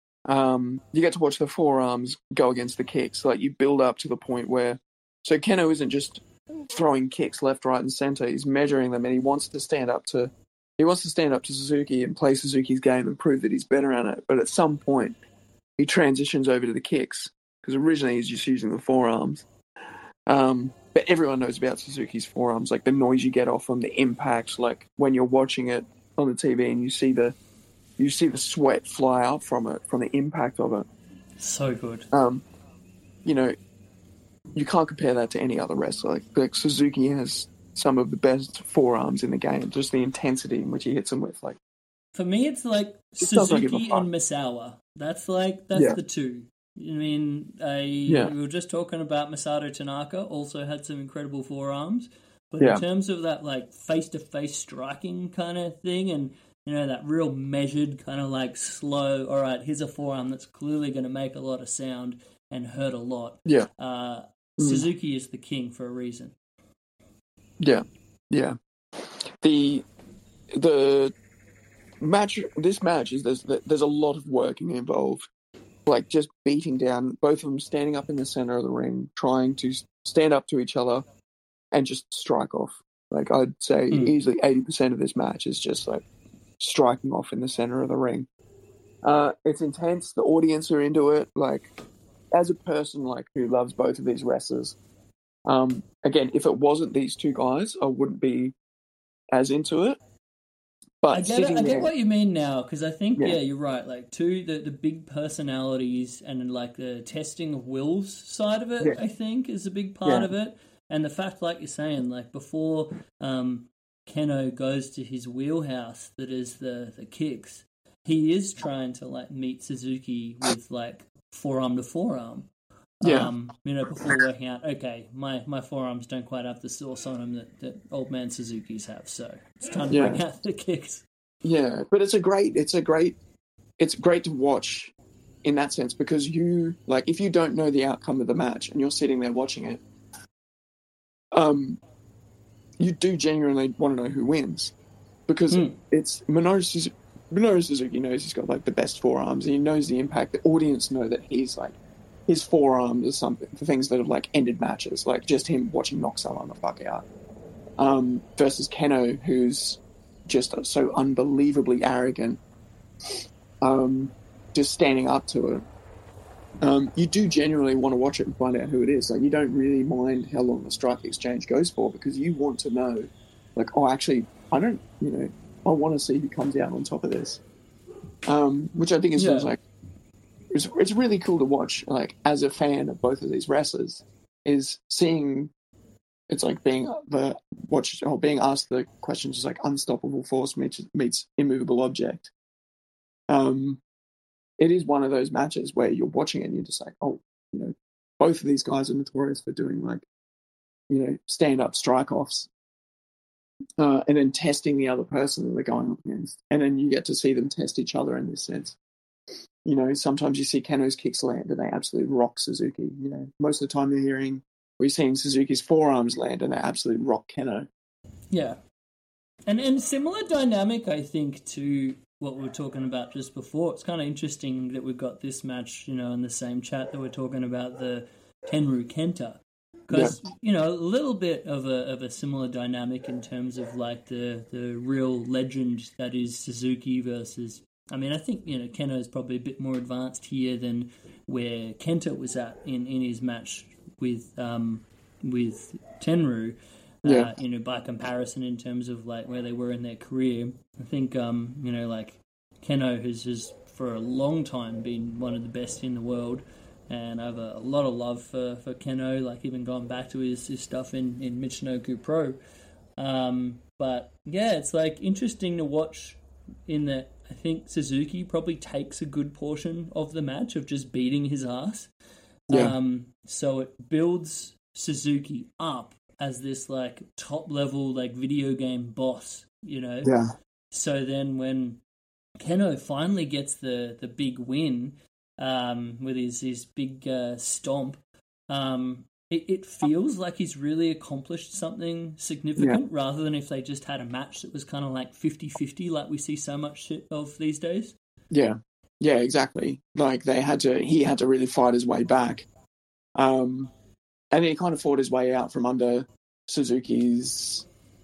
um, you get to watch the forearms go against the kicks. Like you build up to the point where, so Keno isn't just throwing kicks left, right, and center. He's measuring them, and he wants to stand up to, he wants to stand up to Suzuki and play Suzuki's game and prove that he's better at it. But at some point, he transitions over to the kicks because originally he's just using the forearms. Um, but everyone knows about Suzuki's forearms, like the noise you get off them, the impact, like when you're watching it on the T V and you see the you see the sweat fly out from it, from the impact of it. So good. Um, you know, you can't compare that to any other wrestler. Like, like Suzuki has some of the best forearms in the game, just the intensity in which he hits them with. Like For me, it's like It doesn't give a Suzuki fuck. and Misawa. That's like that's Yeah. the two. I mean, I, Yeah. we were just talking about Masato Tanaka, also had some incredible forearms. But Yeah. in terms of that, like, face-to-face striking kind of thing and, you know, that real measured kind of, like, slow, all right, here's a forearm that's clearly going to make a lot of sound and hurt a lot. Yeah. Uh, Mm. Suzuki is the king for a reason. Yeah, yeah. The the match, this match is there's there's a lot of working involved, like just beating down both of them, standing up in the center of the ring, trying to stand up to each other, and just strike off. Like I'd say, Mm. easily eighty percent of this match is just like striking off in the center of the ring. Uh, it's intense. The audience are into it. Like as a person like who loves both of these wrestlers. Um, again, if it wasn't these two guys, I wouldn't be as into it. But I get it, sitting I get there, what you mean now, because I think, yeah. Yeah. you're right. Like, two, the, the big personalities and, like, the testing of wills side of it, Yeah. I think, is a big part Yeah. of it. And the fact, like you're saying, like, before um, Keno goes to his wheelhouse, that is the, the kicks, he is trying to, like, meet Suzuki with, like, forearm to forearm. Yeah. Um, you know, before working out, okay, my, my forearms don't quite have the sauce on them that, that old man Suzuki's have, so it's time to Yeah. bring out the kicks. yeah, but it's a great, it's a great, it's great to watch in that sense because you like if you don't know the outcome of the match and you're sitting there watching it, um, you do genuinely want to know who wins because Mm. it's Minoru Suzuki. Minoru Suzuki knows he's got like the best forearms and he knows the impact. The audience know that he's like his forearms are something for things that have like ended matches, like just him watching knock someone the fuck out. Um, versus Keno, who's just so unbelievably arrogant, um, just standing up to it. Um, you do genuinely want to watch it and find out who it is. Like you don't really mind how long the strike exchange goes for because you want to know, like, oh, actually, I don't, you know, I want to see who comes out on top of this. Um, which I think is Yeah. just like it's, it's really cool to watch. Like as a fan of both of these wrestlers, is seeing it's like being the watch or being asked the questions is like unstoppable force meets meets immovable object. Um, it is one of those matches where you're watching it and you're just like, oh, you know, both of these guys are notorious for doing like, you know, stand up strike offs. Uh, and then testing the other person that they're going up against. And then you get to see them test each other in this sense. You know, sometimes you see Keno's kicks land and they absolutely rock Suzuki. You know, most of the time you're hearing, we're seeing Suzuki's forearms land and they absolutely rock Keno. Yeah. And and similar dynamic, I think, to what we were talking about just before. It's kind of interesting that we've got this match, you know, in the same chat that we're talking about the Tenryu Kenta. Because, yeah. you know, a little bit of a of a similar dynamic in terms of, like, the, the real legend that is Suzuki versus... I mean, I think, you know, Keno is probably a bit more advanced here than where Kenta was at in, in his match with um, with Tenryu, uh, yeah. you know, by comparison in terms of, like, where they were in their career. I think, um, you know, like, Keno has, has for a long time been one of the best in the world. and I have a, a lot of love for, for Keno, like even going back to his, his stuff in, in Michinoku Pro. Um, but yeah, it's like interesting to watch in that I think Suzuki probably takes a good portion of the match of just beating his ass. Yeah. Um, so it builds Suzuki up as this like top level like video game boss, you know? Yeah. So then when Keno finally gets the, the big win um, with his, his big uh, stomp, um, it, it feels like he's really accomplished something significant, yeah. rather than if they just had a match that was kind of like fifty-fifty like we see so much shit of these days. Yeah. Yeah, exactly. Like they had to, he had to really fight his way back. Um, and he kind of fought his way out from under Suzuki's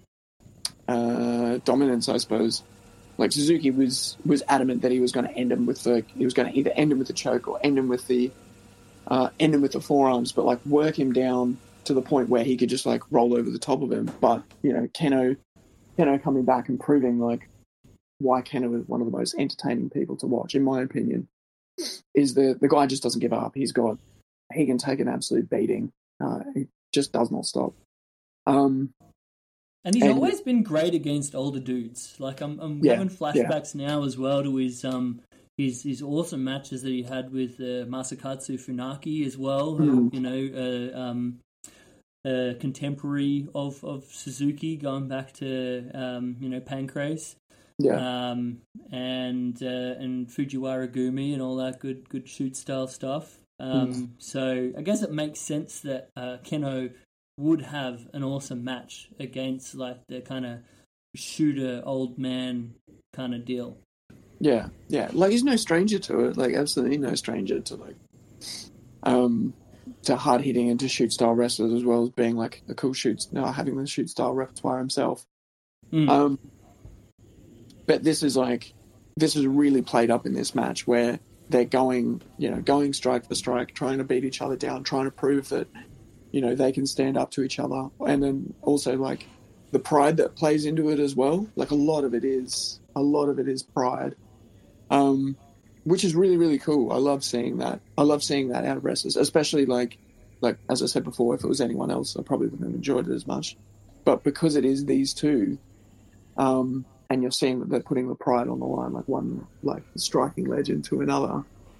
uh, dominance, I suppose. Like Suzuki was, was adamant that he was going to end him with the, he was going to either end him with the choke or end him with the, uh, end him with the forearms, but like work him down to the point where he could just like roll over the top of him. But, you know, Keno, Keno coming back and proving like, why Keno is one of the most entertaining people to watch, in my opinion, is the the guy just doesn't give up. He's got, he can take an absolute beating. Uh, he just does not stop. Um, and he's and, always been great against older dudes. Like I'm, I'm yeah, having flashbacks yeah. now as well to his um his his awesome matches that he had with uh, Masakatsu Funaki as well. Mm. Who, you know, uh, um, a contemporary of of Suzuki, going back to um, you know Pancrase. Yeah, um, and uh, and Fujiwara Gumi and all that good good shoot style stuff. Um, mm. So I guess it makes sense that uh, Keno would have an awesome match against like the kind of shooter old man kind of deal. Yeah, yeah. Like he's no stranger to it. Like absolutely no stranger to like um to hard hitting and to shoot style wrestlers, as well as being like a cool shoot, no, having the shoot style repertoire himself. Mm. Um. But this is like, this is really played up in this match where they're going, you know, going strike for strike, trying to beat each other down, trying to prove that, you know, they can stand up to each other. And then also like the pride that plays into it as well. Like a lot of it is, a lot of it is pride, um, which is really, really cool. I love seeing that. I love seeing that out of wrestlers, especially like, like, as I said before, if it was anyone else, I probably wouldn't have enjoyed it as much. But because it is these two, um, and you're seeing that they're putting the pride on the line, like one, like striking legend to another.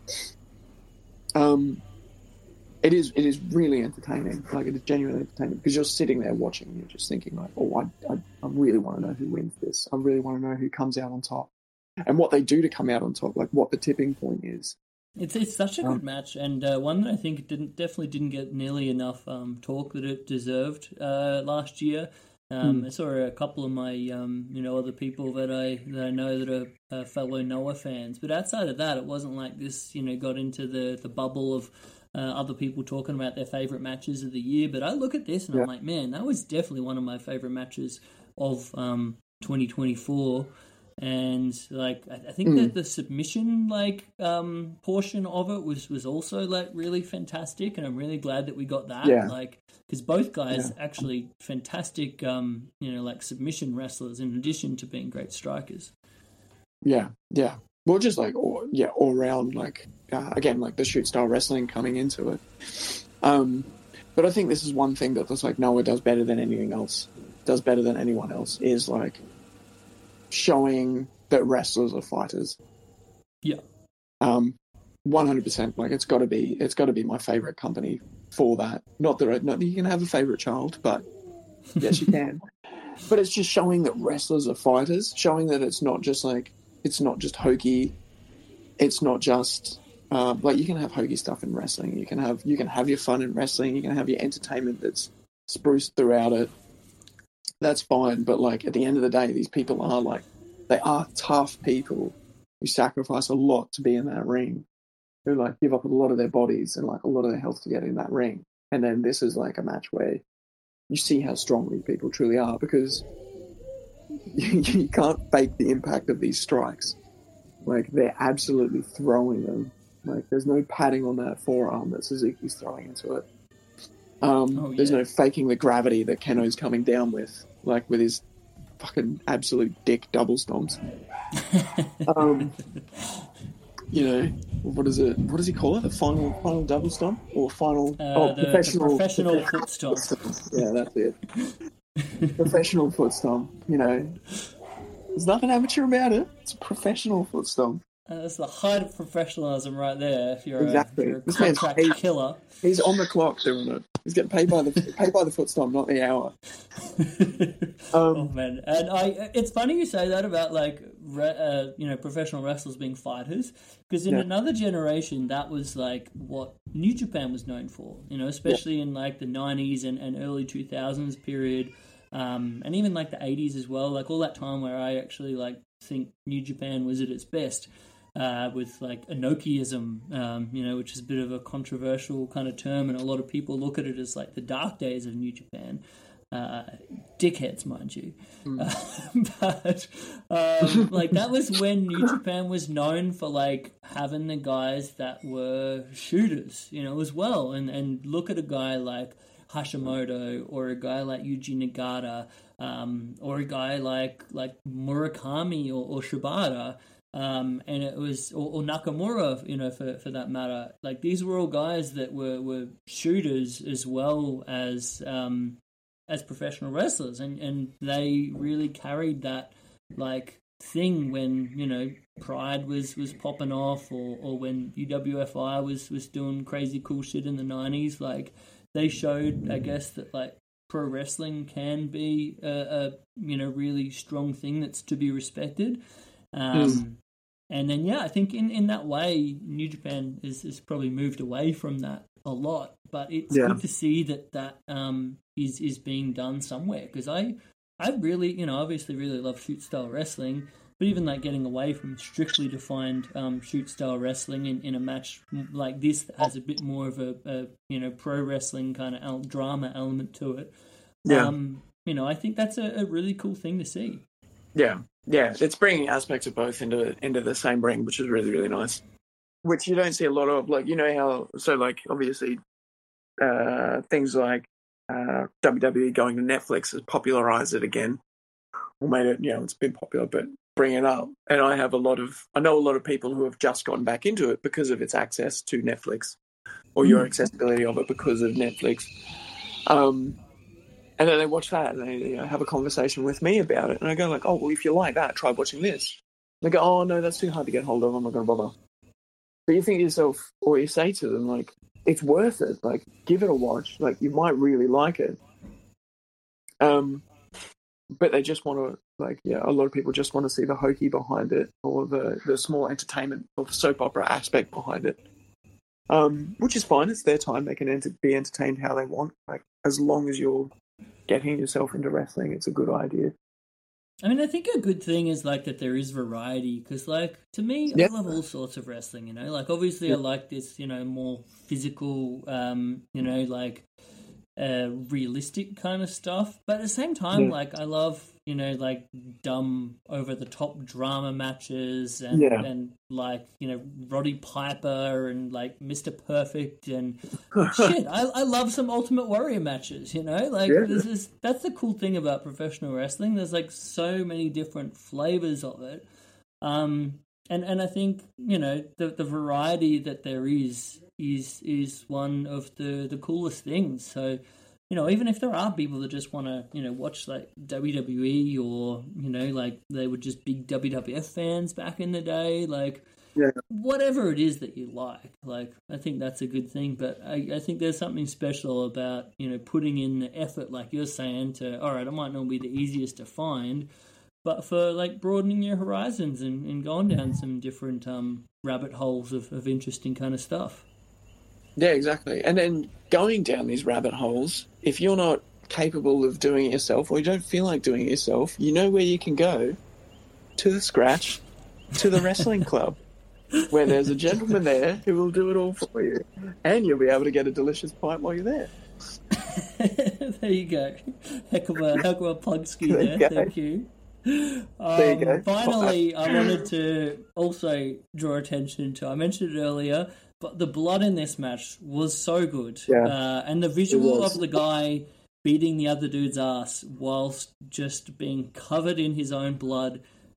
Um, it is, it is really entertaining. Like it is genuinely entertaining because you're sitting there watching and you're just thinking like, oh, I, I, I really want to know who wins this. I really want to know who comes out on top and what they do to come out on top, like what the tipping point is. It's it's such a um, good match, and uh, one that I think it didn't definitely didn't get nearly enough um, talk that it deserved uh, last year. Um, hmm. I saw a couple of my, um, you know, other people that I that I know that are uh, fellow Noah fans. But outside of that, it wasn't like this, you know, got into the, the bubble of uh, other people talking about their favourite matches of the year. But I look at this and Yeah. I'm like, man, that was definitely one of my favourite matches of um, twenty twenty-four. And like, I, I think Mm. that the submission like um, portion of it was, was also like really fantastic, and I'm really glad that we got that. Yeah. Like, because both guys Yeah. actually fantastic, um, you know, like submission wrestlers in addition to being great strikers. Yeah, yeah. Well, just like, all, yeah, all around, like, uh, again, like the shoot style wrestling coming into it. Um, but I think this is one thing that that's like Noah does better than anything else, does better than anyone else, is like showing that wrestlers are fighters. Yeah. Um, one hundred percent. Like, it's got to be, it's got to be my favorite company for that. Not that, I, not that you can have a favorite child, but yes, you can. But it's just showing that wrestlers are fighters, showing that it's not just like, it's not just hokey. It's not just um, like you can have hokey stuff in wrestling. You can have you can have your fun in wrestling. You can have your entertainment that's spruced throughout it. That's fine. But like at the end of the day, these people are like they are tough people who sacrifice a lot to be in that ring. Who like give up a lot of their bodies and like a lot of their health to get in that ring. And then this is like a match where you see how strong these people truly are, because you can't fake the impact of these strikes. Like, they're absolutely throwing them. Like, there's no padding on that forearm that Suzuki's throwing into it. Um, Oh, there's yeah. no faking the gravity that Keno's coming down with, like with his fucking absolute dick double stomps. um, you know, what is it? What does he call it? The final final double stomp or final Uh, oh the, professional the professional foot stomp. Yeah, that's it. Professional foot stomp. You know, there's nothing amateur about it. It's a professional foot stomp. Uh, that's the height of professionalism right there. If you're Exactly. a, if you're a This man's contract paid. killer. He's on the clock doing it. He's getting paid by the paid by the foot stomp, not the hour. Oh Um, man, and I. It's funny you say that about like re, uh, you know professional wrestlers being fighters, because in Yeah. another generation that was like what New Japan was known for. You know, especially in like the nineties and, and early two thousands period, um, and even like the eighties as well. Like all that time where I actually like think New Japan was at its best. Uh, with like Enochiism, um, you know, which is a bit of a controversial kind of term, and a lot of people look at it as like the dark days of New Japan. Uh, dickheads, mind you. Mm. Uh, but um, like that was when New Japan was known for like having the guys that were shooters, you know, as well. And and look at a guy like Hashimoto or a guy like Yuji Nagata, um, or a guy like like Murakami or, or Shibata. Um, and it was, or, or Nakamura, you know, for, for that matter. Like these were all guys that were, were shooters as well as um, as professional wrestlers, and, and they really carried that like thing when you know Pride was, was popping off, or, or when U W F I was, was doing crazy cool shit in the nineties. Like they showed, I guess, that like pro wrestling can be a, a you know really strong thing that's to be respected. Um, mm. And then, yeah, I think in, in that way, New Japan is, is probably moved away from that a lot. But it's yeah. good to see that that um, is is being done somewhere. Because I, I really, you know, obviously really love shoot-style wrestling. But even like getting away from strictly defined um, shoot-style wrestling in, in a match like this that has a bit more of a, a you know, pro wrestling kind of el- drama element to it. Yeah. Um, you know, I think that's a, a really cool thing to see. Yeah. Yeah, it's bringing aspects of both into into the same ring, which is really, really nice. Which you don't see a lot of. Like, you know how, so like, obviously, uh, things like uh, W W E going to Netflix has popularized it again, or made it, you know, it's been popular, but bring it up. And I have a lot of, I know a lot of people who have just gotten back into it because of its access to Netflix, or your accessibility of it because of Netflix. Um, And then they watch that and they you know, have a conversation with me about it. And I go like, oh, well, if you like that, try watching this. And they go, oh, no, that's too hard to get hold of. I'm not going to bother. But you think to yourself, or you say to them, like, it's worth it. Like, give it a watch. Like, you might really like it. Um, But they just want to, like, yeah, a lot of people just want to see the hokey behind it, or the, the small entertainment or soap opera aspect behind it. Um, which is fine. It's their time. They can enter- be entertained how they want. Like, as long as you're getting yourself into wrestling, it's a good idea. I mean, I think a good thing is like that there is variety, because like to me, yep. I love all sorts of wrestling. You know, like obviously yep. I like this, you know, more physical, um, you know, like uh, realistic kind of stuff. But at the same time, yeah. like I love, you know, like dumb, over the top drama matches, and yeah. and like you know Roddy Piper and like Mister Perfect and shit. I, I love some Ultimate Warrior matches. You know, like yeah. this is that's the cool thing about professional wrestling. There's like so many different flavors of it, um, and and I think you know the the variety that there is is is one of the the coolest things. So. You know, even if there are people that just want to, you know, watch like W W E, or, you know, like they were just big W W F fans back in the day, like yeah. whatever it is that you like, like I think that's a good thing. But I, I think there's something special about, you know, putting in the effort, like you're saying, to, all right, it might not be the easiest to find, but for like broadening your horizons and, and going down some different um, rabbit holes of, of interesting kind of stuff. Yeah, exactly. And then going down these rabbit holes, if you're not capable of doing it yourself, or you don't feel like doing it yourself, you know where you can go? To the Scratch, to the wrestling club, where there's a gentleman there who will do it all for you. And you'll be able to get a delicious pint while you're there. There you go. Heck of a, heck of a plug ski there. there. Thank you. Um, there you go. Finally, I wanted to also draw attention to, I mentioned it earlier, but the blood in this match was so good. Yeah, uh, and the visual of the guy beating the other dude's ass whilst just being covered in his own blood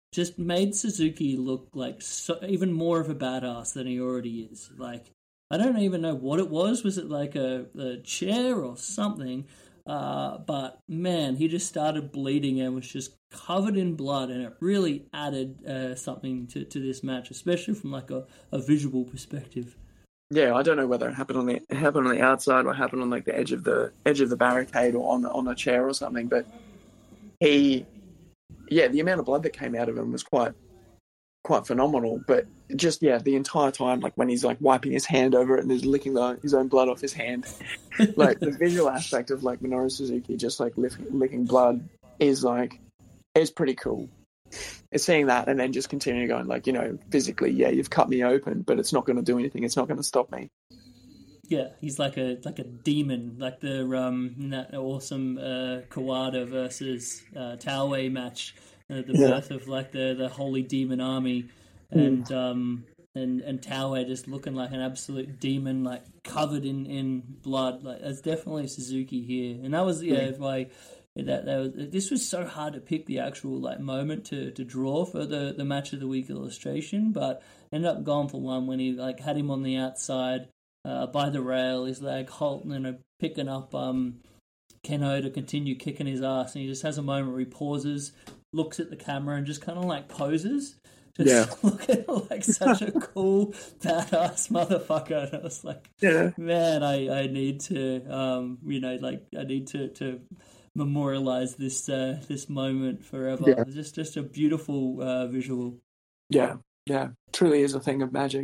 just made Suzuki look like so, even more of a badass than he already is. Like, I don't even know what it was. Was it like a, a chair or something? Uh, but man, he just started bleeding and was just covered in blood, and it really added uh, something to, to this match, especially from like a, a visual perspective. Yeah, I don't know whether it happened on the it happened on the outside or happened on like the edge of the edge of the barricade or on on a chair or something. But he, yeah, the amount of blood that came out of him was quite quite phenomenal. But just yeah, the entire time, like when he's like wiping his hand over it and he's licking the, his own blood off his hand, like the visual aspect of like Minoru Suzuki just like lick, licking blood is like is pretty cool. It's seeing that and then just continuing going like, you know, physically, yeah, you've cut me open, but it's not going to do anything. It's not going to stop me. Yeah, he's like a like a demon, like the um in that awesome uh, Kawada versus uh, Taue match, uh, the Yeah. birth of like the, the holy demon army, and mm. um and and Taue just looking like an absolute demon, like covered in, in blood. Like that's definitely Suzuki here, and that was yeah Mm. why. That, that was, this was so hard to pick the actual like moment to, to draw for the, the match of the week illustration, but ended up going for one when he like had him on the outside uh, by the rail, his leg halting and uh, picking up um, Keno to continue kicking his ass, and he just has a moment where he pauses, looks at the camera, and just kind of like poses. Just Yeah. looking like such a cool badass motherfucker. And I was like, Yeah. man, I, I need to um, you know like I need to. to memorialize this uh, this moment forever. Yeah. It's just just a beautiful uh, visual. Yeah, yeah, truly is a thing of magic.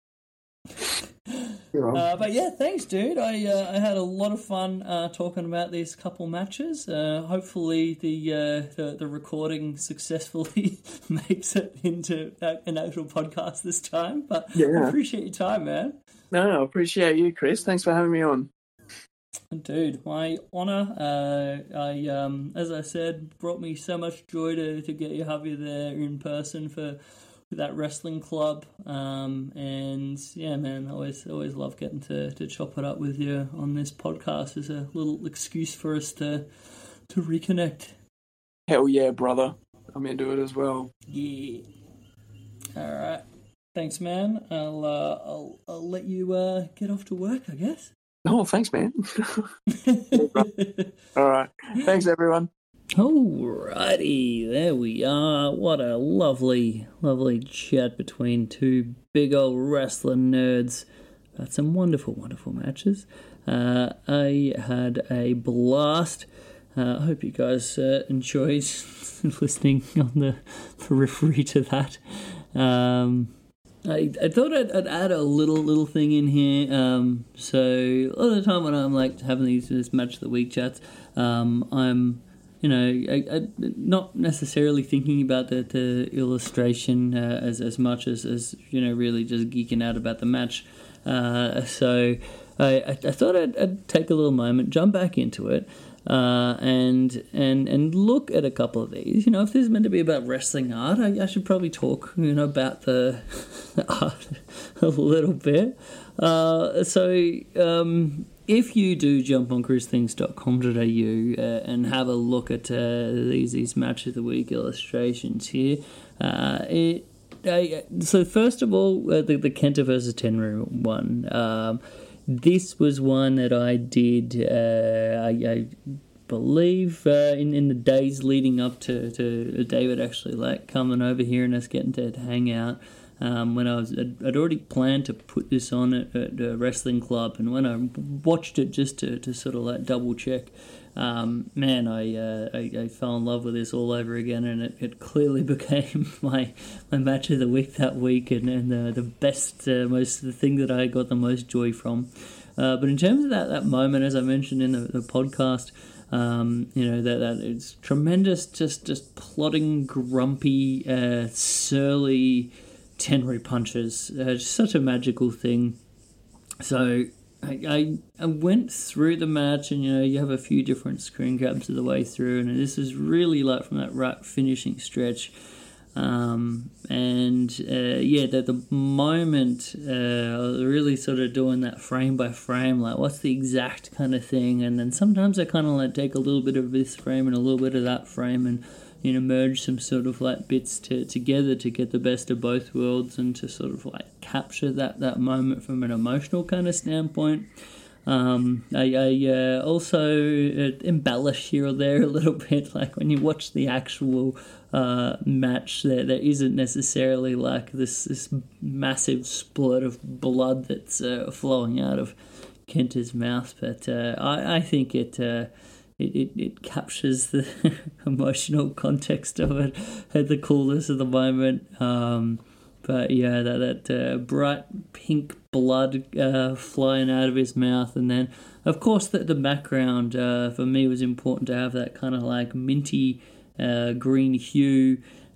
Uh, but yeah, thanks, dude. I uh, I had a lot of fun uh, talking about these couple matches. Uh, hopefully, the, uh, the the recording successfully makes it into an actual podcast this time. But Yeah. I appreciate your time, man. No, no, appreciate you, Chris. Thanks for having me on. Dude, my honour. Uh, I, um, as I said, brought me so much joy to, to get you have you there in person for, for that wrestling club. Um, and yeah, man, I always always love getting to, to chop it up with you on this podcast as a little excuse for us to to reconnect. Hell yeah, brother. I'm into it as well. Yeah. All right. Thanks, man. I'll uh, I'll I'll let you uh, get off to work, I guess. Oh, thanks, man. All right. Thanks, everyone. Alrighty, there we are. What a lovely, lovely chat between two big old wrestling nerds. Had some wonderful, wonderful matches. Uh, I had a blast. Uh, I hope you guys uh, enjoyed listening on the periphery to that. Um, I, I thought I'd, I'd add a little little thing in here. Um, so a lot of the time when I'm like having these this match of the week chats, um, I'm you know I, I, not necessarily thinking about the, the illustration uh, as as much as, as you know really just geeking out about the match. Uh, so I, I, I thought I'd, I'd take a little moment, jump back into it. Uh, and and and look at a couple of these. You know, if this is meant to be about wrestling art, I, I should probably talk, you know, about the, the art a little bit. Uh, so um, if you do jump on chris things dot com dot a u uh, and have a look at uh, these these match of the week illustrations here, uh, it. I, so first of all, uh, the, the Kenta versus Tenryu one. Um, This was one that I did, uh, I, I believe, uh, in, in the days leading up to, to David actually like coming over here and us getting to, to hang out. Um, when I was, I'd, I'd already planned to put this on at, at a wrestling club, and when I watched it just to, to sort of like double check, um, man, I, uh, I I fell in love with this all over again, and it, it clearly became my my match of the week that week, and, and the the best, uh, most the thing that I got the most joy from. Uh, but in terms of that, that moment, as I mentioned in the, the podcast, um, you know that that it's tremendous, just just plodding, grumpy, uh, surly Tenryu punches. Uh, just such a magical thing. So. I, I I went through the match, and you know you have a few different screen grabs of the way through, and this is really like from that right finishing stretch, um, and uh, yeah, the the moment uh, really sort of doing that frame by frame, like what's the exact kind of thing, and then sometimes I kind of like take a little bit of this frame and a little bit of that frame, and you know, merge some sort of like bits to, together to get the best of both worlds and to sort of like capture that, that moment from an emotional kind of standpoint. Um, I, I uh, also uh, embellish here or there a little bit, like when you watch the actual uh, match, there there isn't necessarily like this, this massive splurt of blood that's uh, flowing out of Kenta's mouth, but uh, I, I think it, uh, it, it it captures the emotional context of it at the coolness of the moment. Um, But yeah, that, that uh, bright pink blood uh, flying out of his mouth. And then, of course, the, the background uh, for me was important to have that kind of like minty uh, green hue.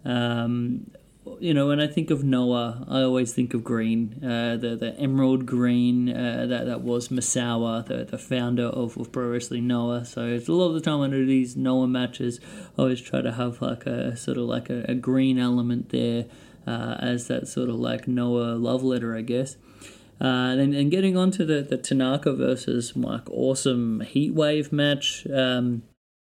Um, you know, when I think of Noah, I always think of green, uh, the, the emerald green uh, that, that was Misawa, the, the founder of, of Pro Wrestling Noah. So it's a lot of the time when I do these Noah matches, I always try to have like a sort of like a, a green element there. Uh, as that sort of like Noah love letter, I guess. Uh, and, and getting on to the, the Tanaka versus Mike Awesome Heatwave match. Um,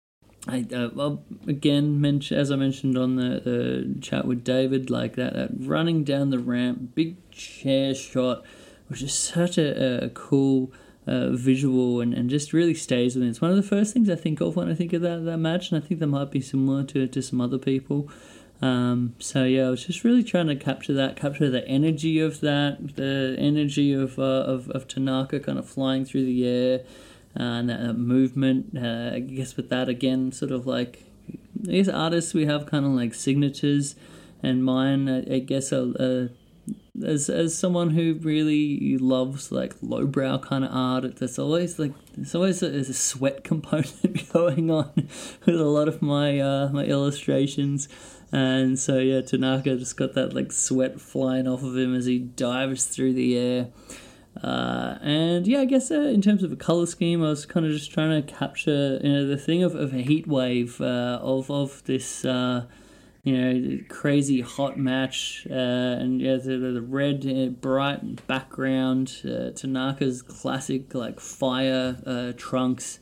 I uh, well, again, mention, as I mentioned on the, the chat with David, like that, that running down the ramp, big chair shot, which is such a, a cool uh, visual and, and just really stays with me. It's one of the first things I think of when I think of that, that match, and I think that might be similar to, to some other people. Um, so yeah, I was just really trying to capture that, capture the energy of that, the energy of uh, of, of Tanaka kind of flying through the air, uh, and that, that movement. Uh, I guess with that again, sort of like these artists, we have kind of like signatures, and mine, I, I guess, uh, uh, as as someone who really loves like lowbrow kind of art, there's always like there's always a, there's a sweat component going on with a lot of my uh, my illustrations. And so, yeah, Tanaka just got that, like, sweat flying off of him as he dives through the air. Uh, and, yeah, I guess uh, in terms of a colour scheme, I was kind of just trying to capture, you know, the thing of, of a heat wave, uh, of, of this, uh, you know, crazy hot match. Uh, and, yeah, the, the red, uh, bright background, uh, Tanaka's classic, like, fire uh, trunks.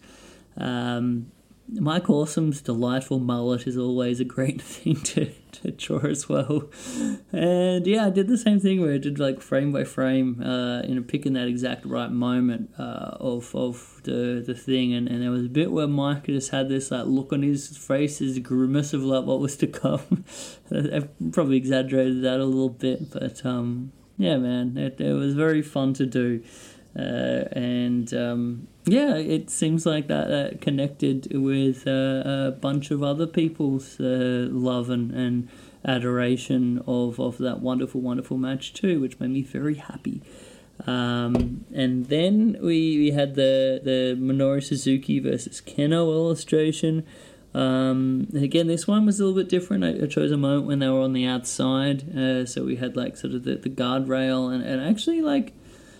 Um Mike Awesome's delightful mullet is always a great thing to, to draw as well. And yeah, I did the same thing where I did like frame by frame, uh, you know, picking that exact right moment uh, of of the the thing. And, and there was a bit where Mike just had this like look on his face, his grimace of like what was to come. I probably exaggerated that a little bit, but um, yeah, man, it, it was very fun to do. Uh, and um, yeah, it seems like that, that connected with uh, a bunch of other people's uh, love and, and adoration of, of that wonderful, wonderful match too, which made me very happy. Um, and then we, we had the, the Minoru Suzuki versus Kenoh illustration. Um, again, this one was a little bit different. I, I chose a moment when they were on the outside, uh, so we had like sort of the, the guardrail and, and actually like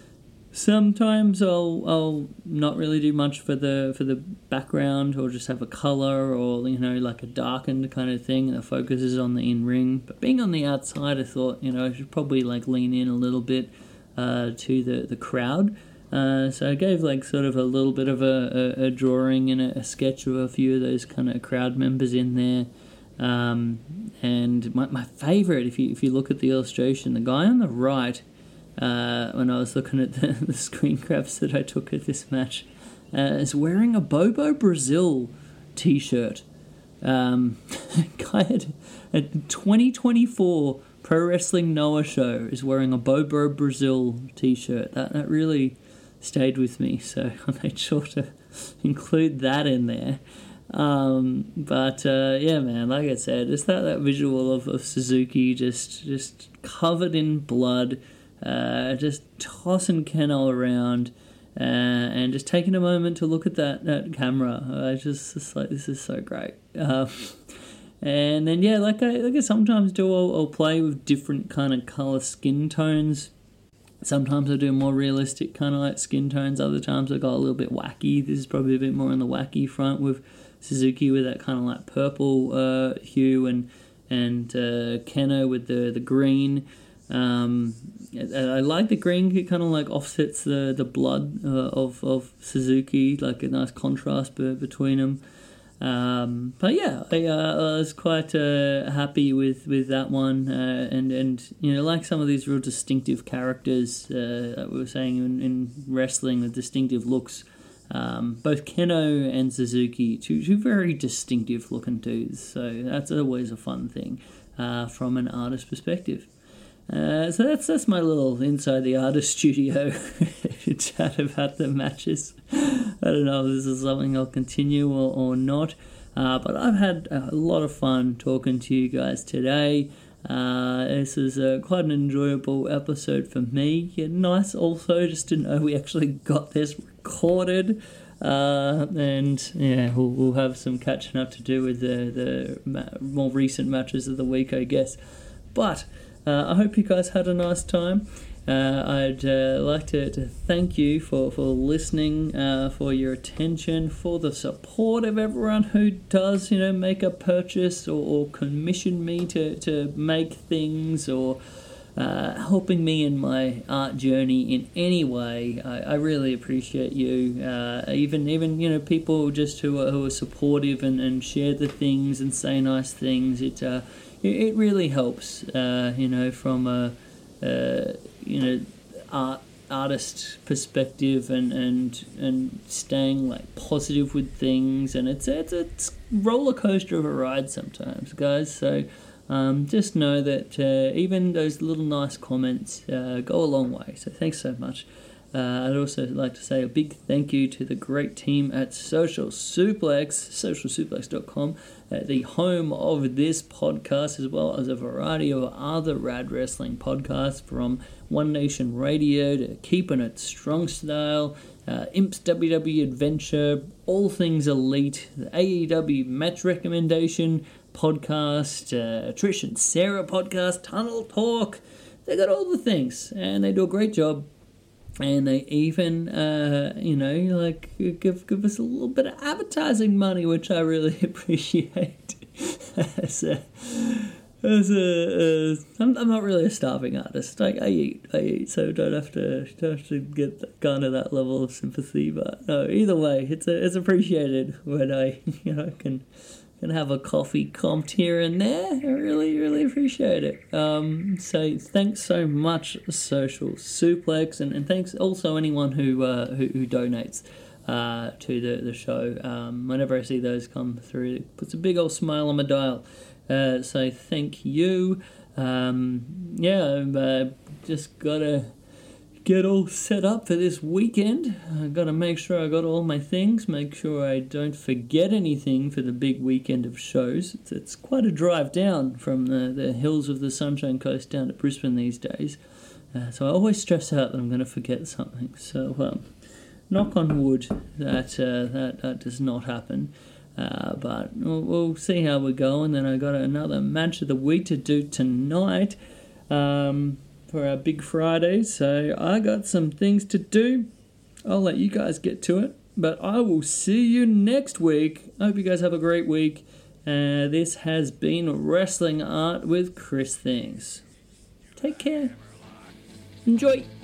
sometimes I'll I'll not really do much for the for the background or just have a color or, you know, like a darkened kind of thing and the focus is on the in-ring. But being on the outside, I thought, you know, I should probably like lean in a little bit uh, to the, the crowd. Uh, so I gave like sort of a little bit of a, a, a drawing and a, a sketch of a few of those kind of crowd members in there. Um, and my, my favourite, if you if you look at the illustration, the guy on the right, Uh, when I was looking at the, the screen grabs that I took at this match, uh, is wearing a Bobo Brazil t-shirt. Um, guy at a twenty twenty-four Pro Wrestling Noah show is wearing a Bobo Brazil t-shirt. That that really stayed with me, so I made sure to include that in there. Um, but uh, yeah, man, like I said, just that, that visual of, of Suzuki just just covered in blood. Uh, just tossing Kenoh around uh, and just taking a moment to look at that, that camera. I just, just like, this is so great. Um, and then, yeah, like I, like I sometimes do, I'll, I'll play with different kind of colour skin tones. Sometimes I do more realistic kind of like skin tones. Other times I go a little bit wacky. This is probably a bit more on the wacky front with Suzuki with that kind of like purple uh, hue and, and uh, Kenoh with the, the green. Um, I like the green. It kind of like offsets the the blood uh, of of Suzuki, like a nice contrast be- between them. Um, but yeah, I, uh, I was quite uh, happy with, with that one, uh, and and you know, like some of these real distinctive characters uh, that we were saying in, in wrestling with distinctive looks. Um, both Keno and Suzuki, two two very distinctive looking dudes, so that's always a fun thing uh, from an artist perspective. Uh, so that's that's my little inside the artist studio chat about the matches. I don't know if this is something I'll continue or, or not, uh, but I've had a lot of fun talking to you guys today. Uh, this is uh, quite an enjoyable episode for me. Yeah, nice also just to know we actually got this recorded. Uh, and yeah, we'll, we'll have some catching up to do with the, the ma- more recent matches of the week, I guess. But uh, I hope you guys had a nice time. Uh, I'd uh, like to, to thank you for, for listening, uh, for your attention, for the support of everyone who does, you know, make a purchase or, or commission me to, to make things or uh, helping me in my art journey in any way. I, I really appreciate you. Uh, even, even you know, people just who are, who are supportive and, and share the things and say nice things. It, uh, it, it really helps, uh, you know, from a... Uh, you know, art artist perspective and, and and staying like positive with things, and it's it's it's roller coaster of a ride sometimes, guys. So um, just know that uh, even those little nice comments uh, go a long way. So thanks so much. Uh, I'd also like to say a big thank you to the great team at Social Suplex, social suplex dot com, uh, the home of this podcast, as well as a variety of other rad wrestling podcasts from One Nation Radio to Keeping It Strong Style, uh, Imps W W Adventure, All Things Elite, the A E W Match Recommendation podcast, uh, Trish and Sarah podcast, Tunnel Talk. They got all the things, and they do a great job. And they even, uh, you know, like give give us a little bit of advertising money, which I really appreciate. as a, as a, uh, I'm, I'm not really a starving artist. I, I eat, I eat, so don't have to don't have to get that, kind of that level of sympathy. But no, either way, it's a, it's appreciated when I, you know, can. Can have a coffee comped here and there. I really, really appreciate it. Um, so thanks so much, Social Suplex, and, and thanks also anyone who uh, who, who donates uh, to the the show. Um, whenever I see those come through, it puts a big old smile on my dial. Uh, so thank you. Um, yeah, I've uh, just gotta get all set up for this weekend. I gotta make sure I got all my things, make sure I don't forget anything for the big weekend of shows. It's, it's quite a drive down from the, the hills of the Sunshine Coast down to Brisbane these days. Uh, so I always stress out that I'm gonna forget something. So um, knock on wood that uh, that, that does not happen. Uh, but we'll, we'll see how we go. And then I got another match of the week to do tonight. Um... for our big Friday, so I got some things to do. I'll let you guys get to it, but I will see you next week. I hope you guys have a great week. Uh, this has been Wrestling Art with Chris Things. Take care. Enjoy.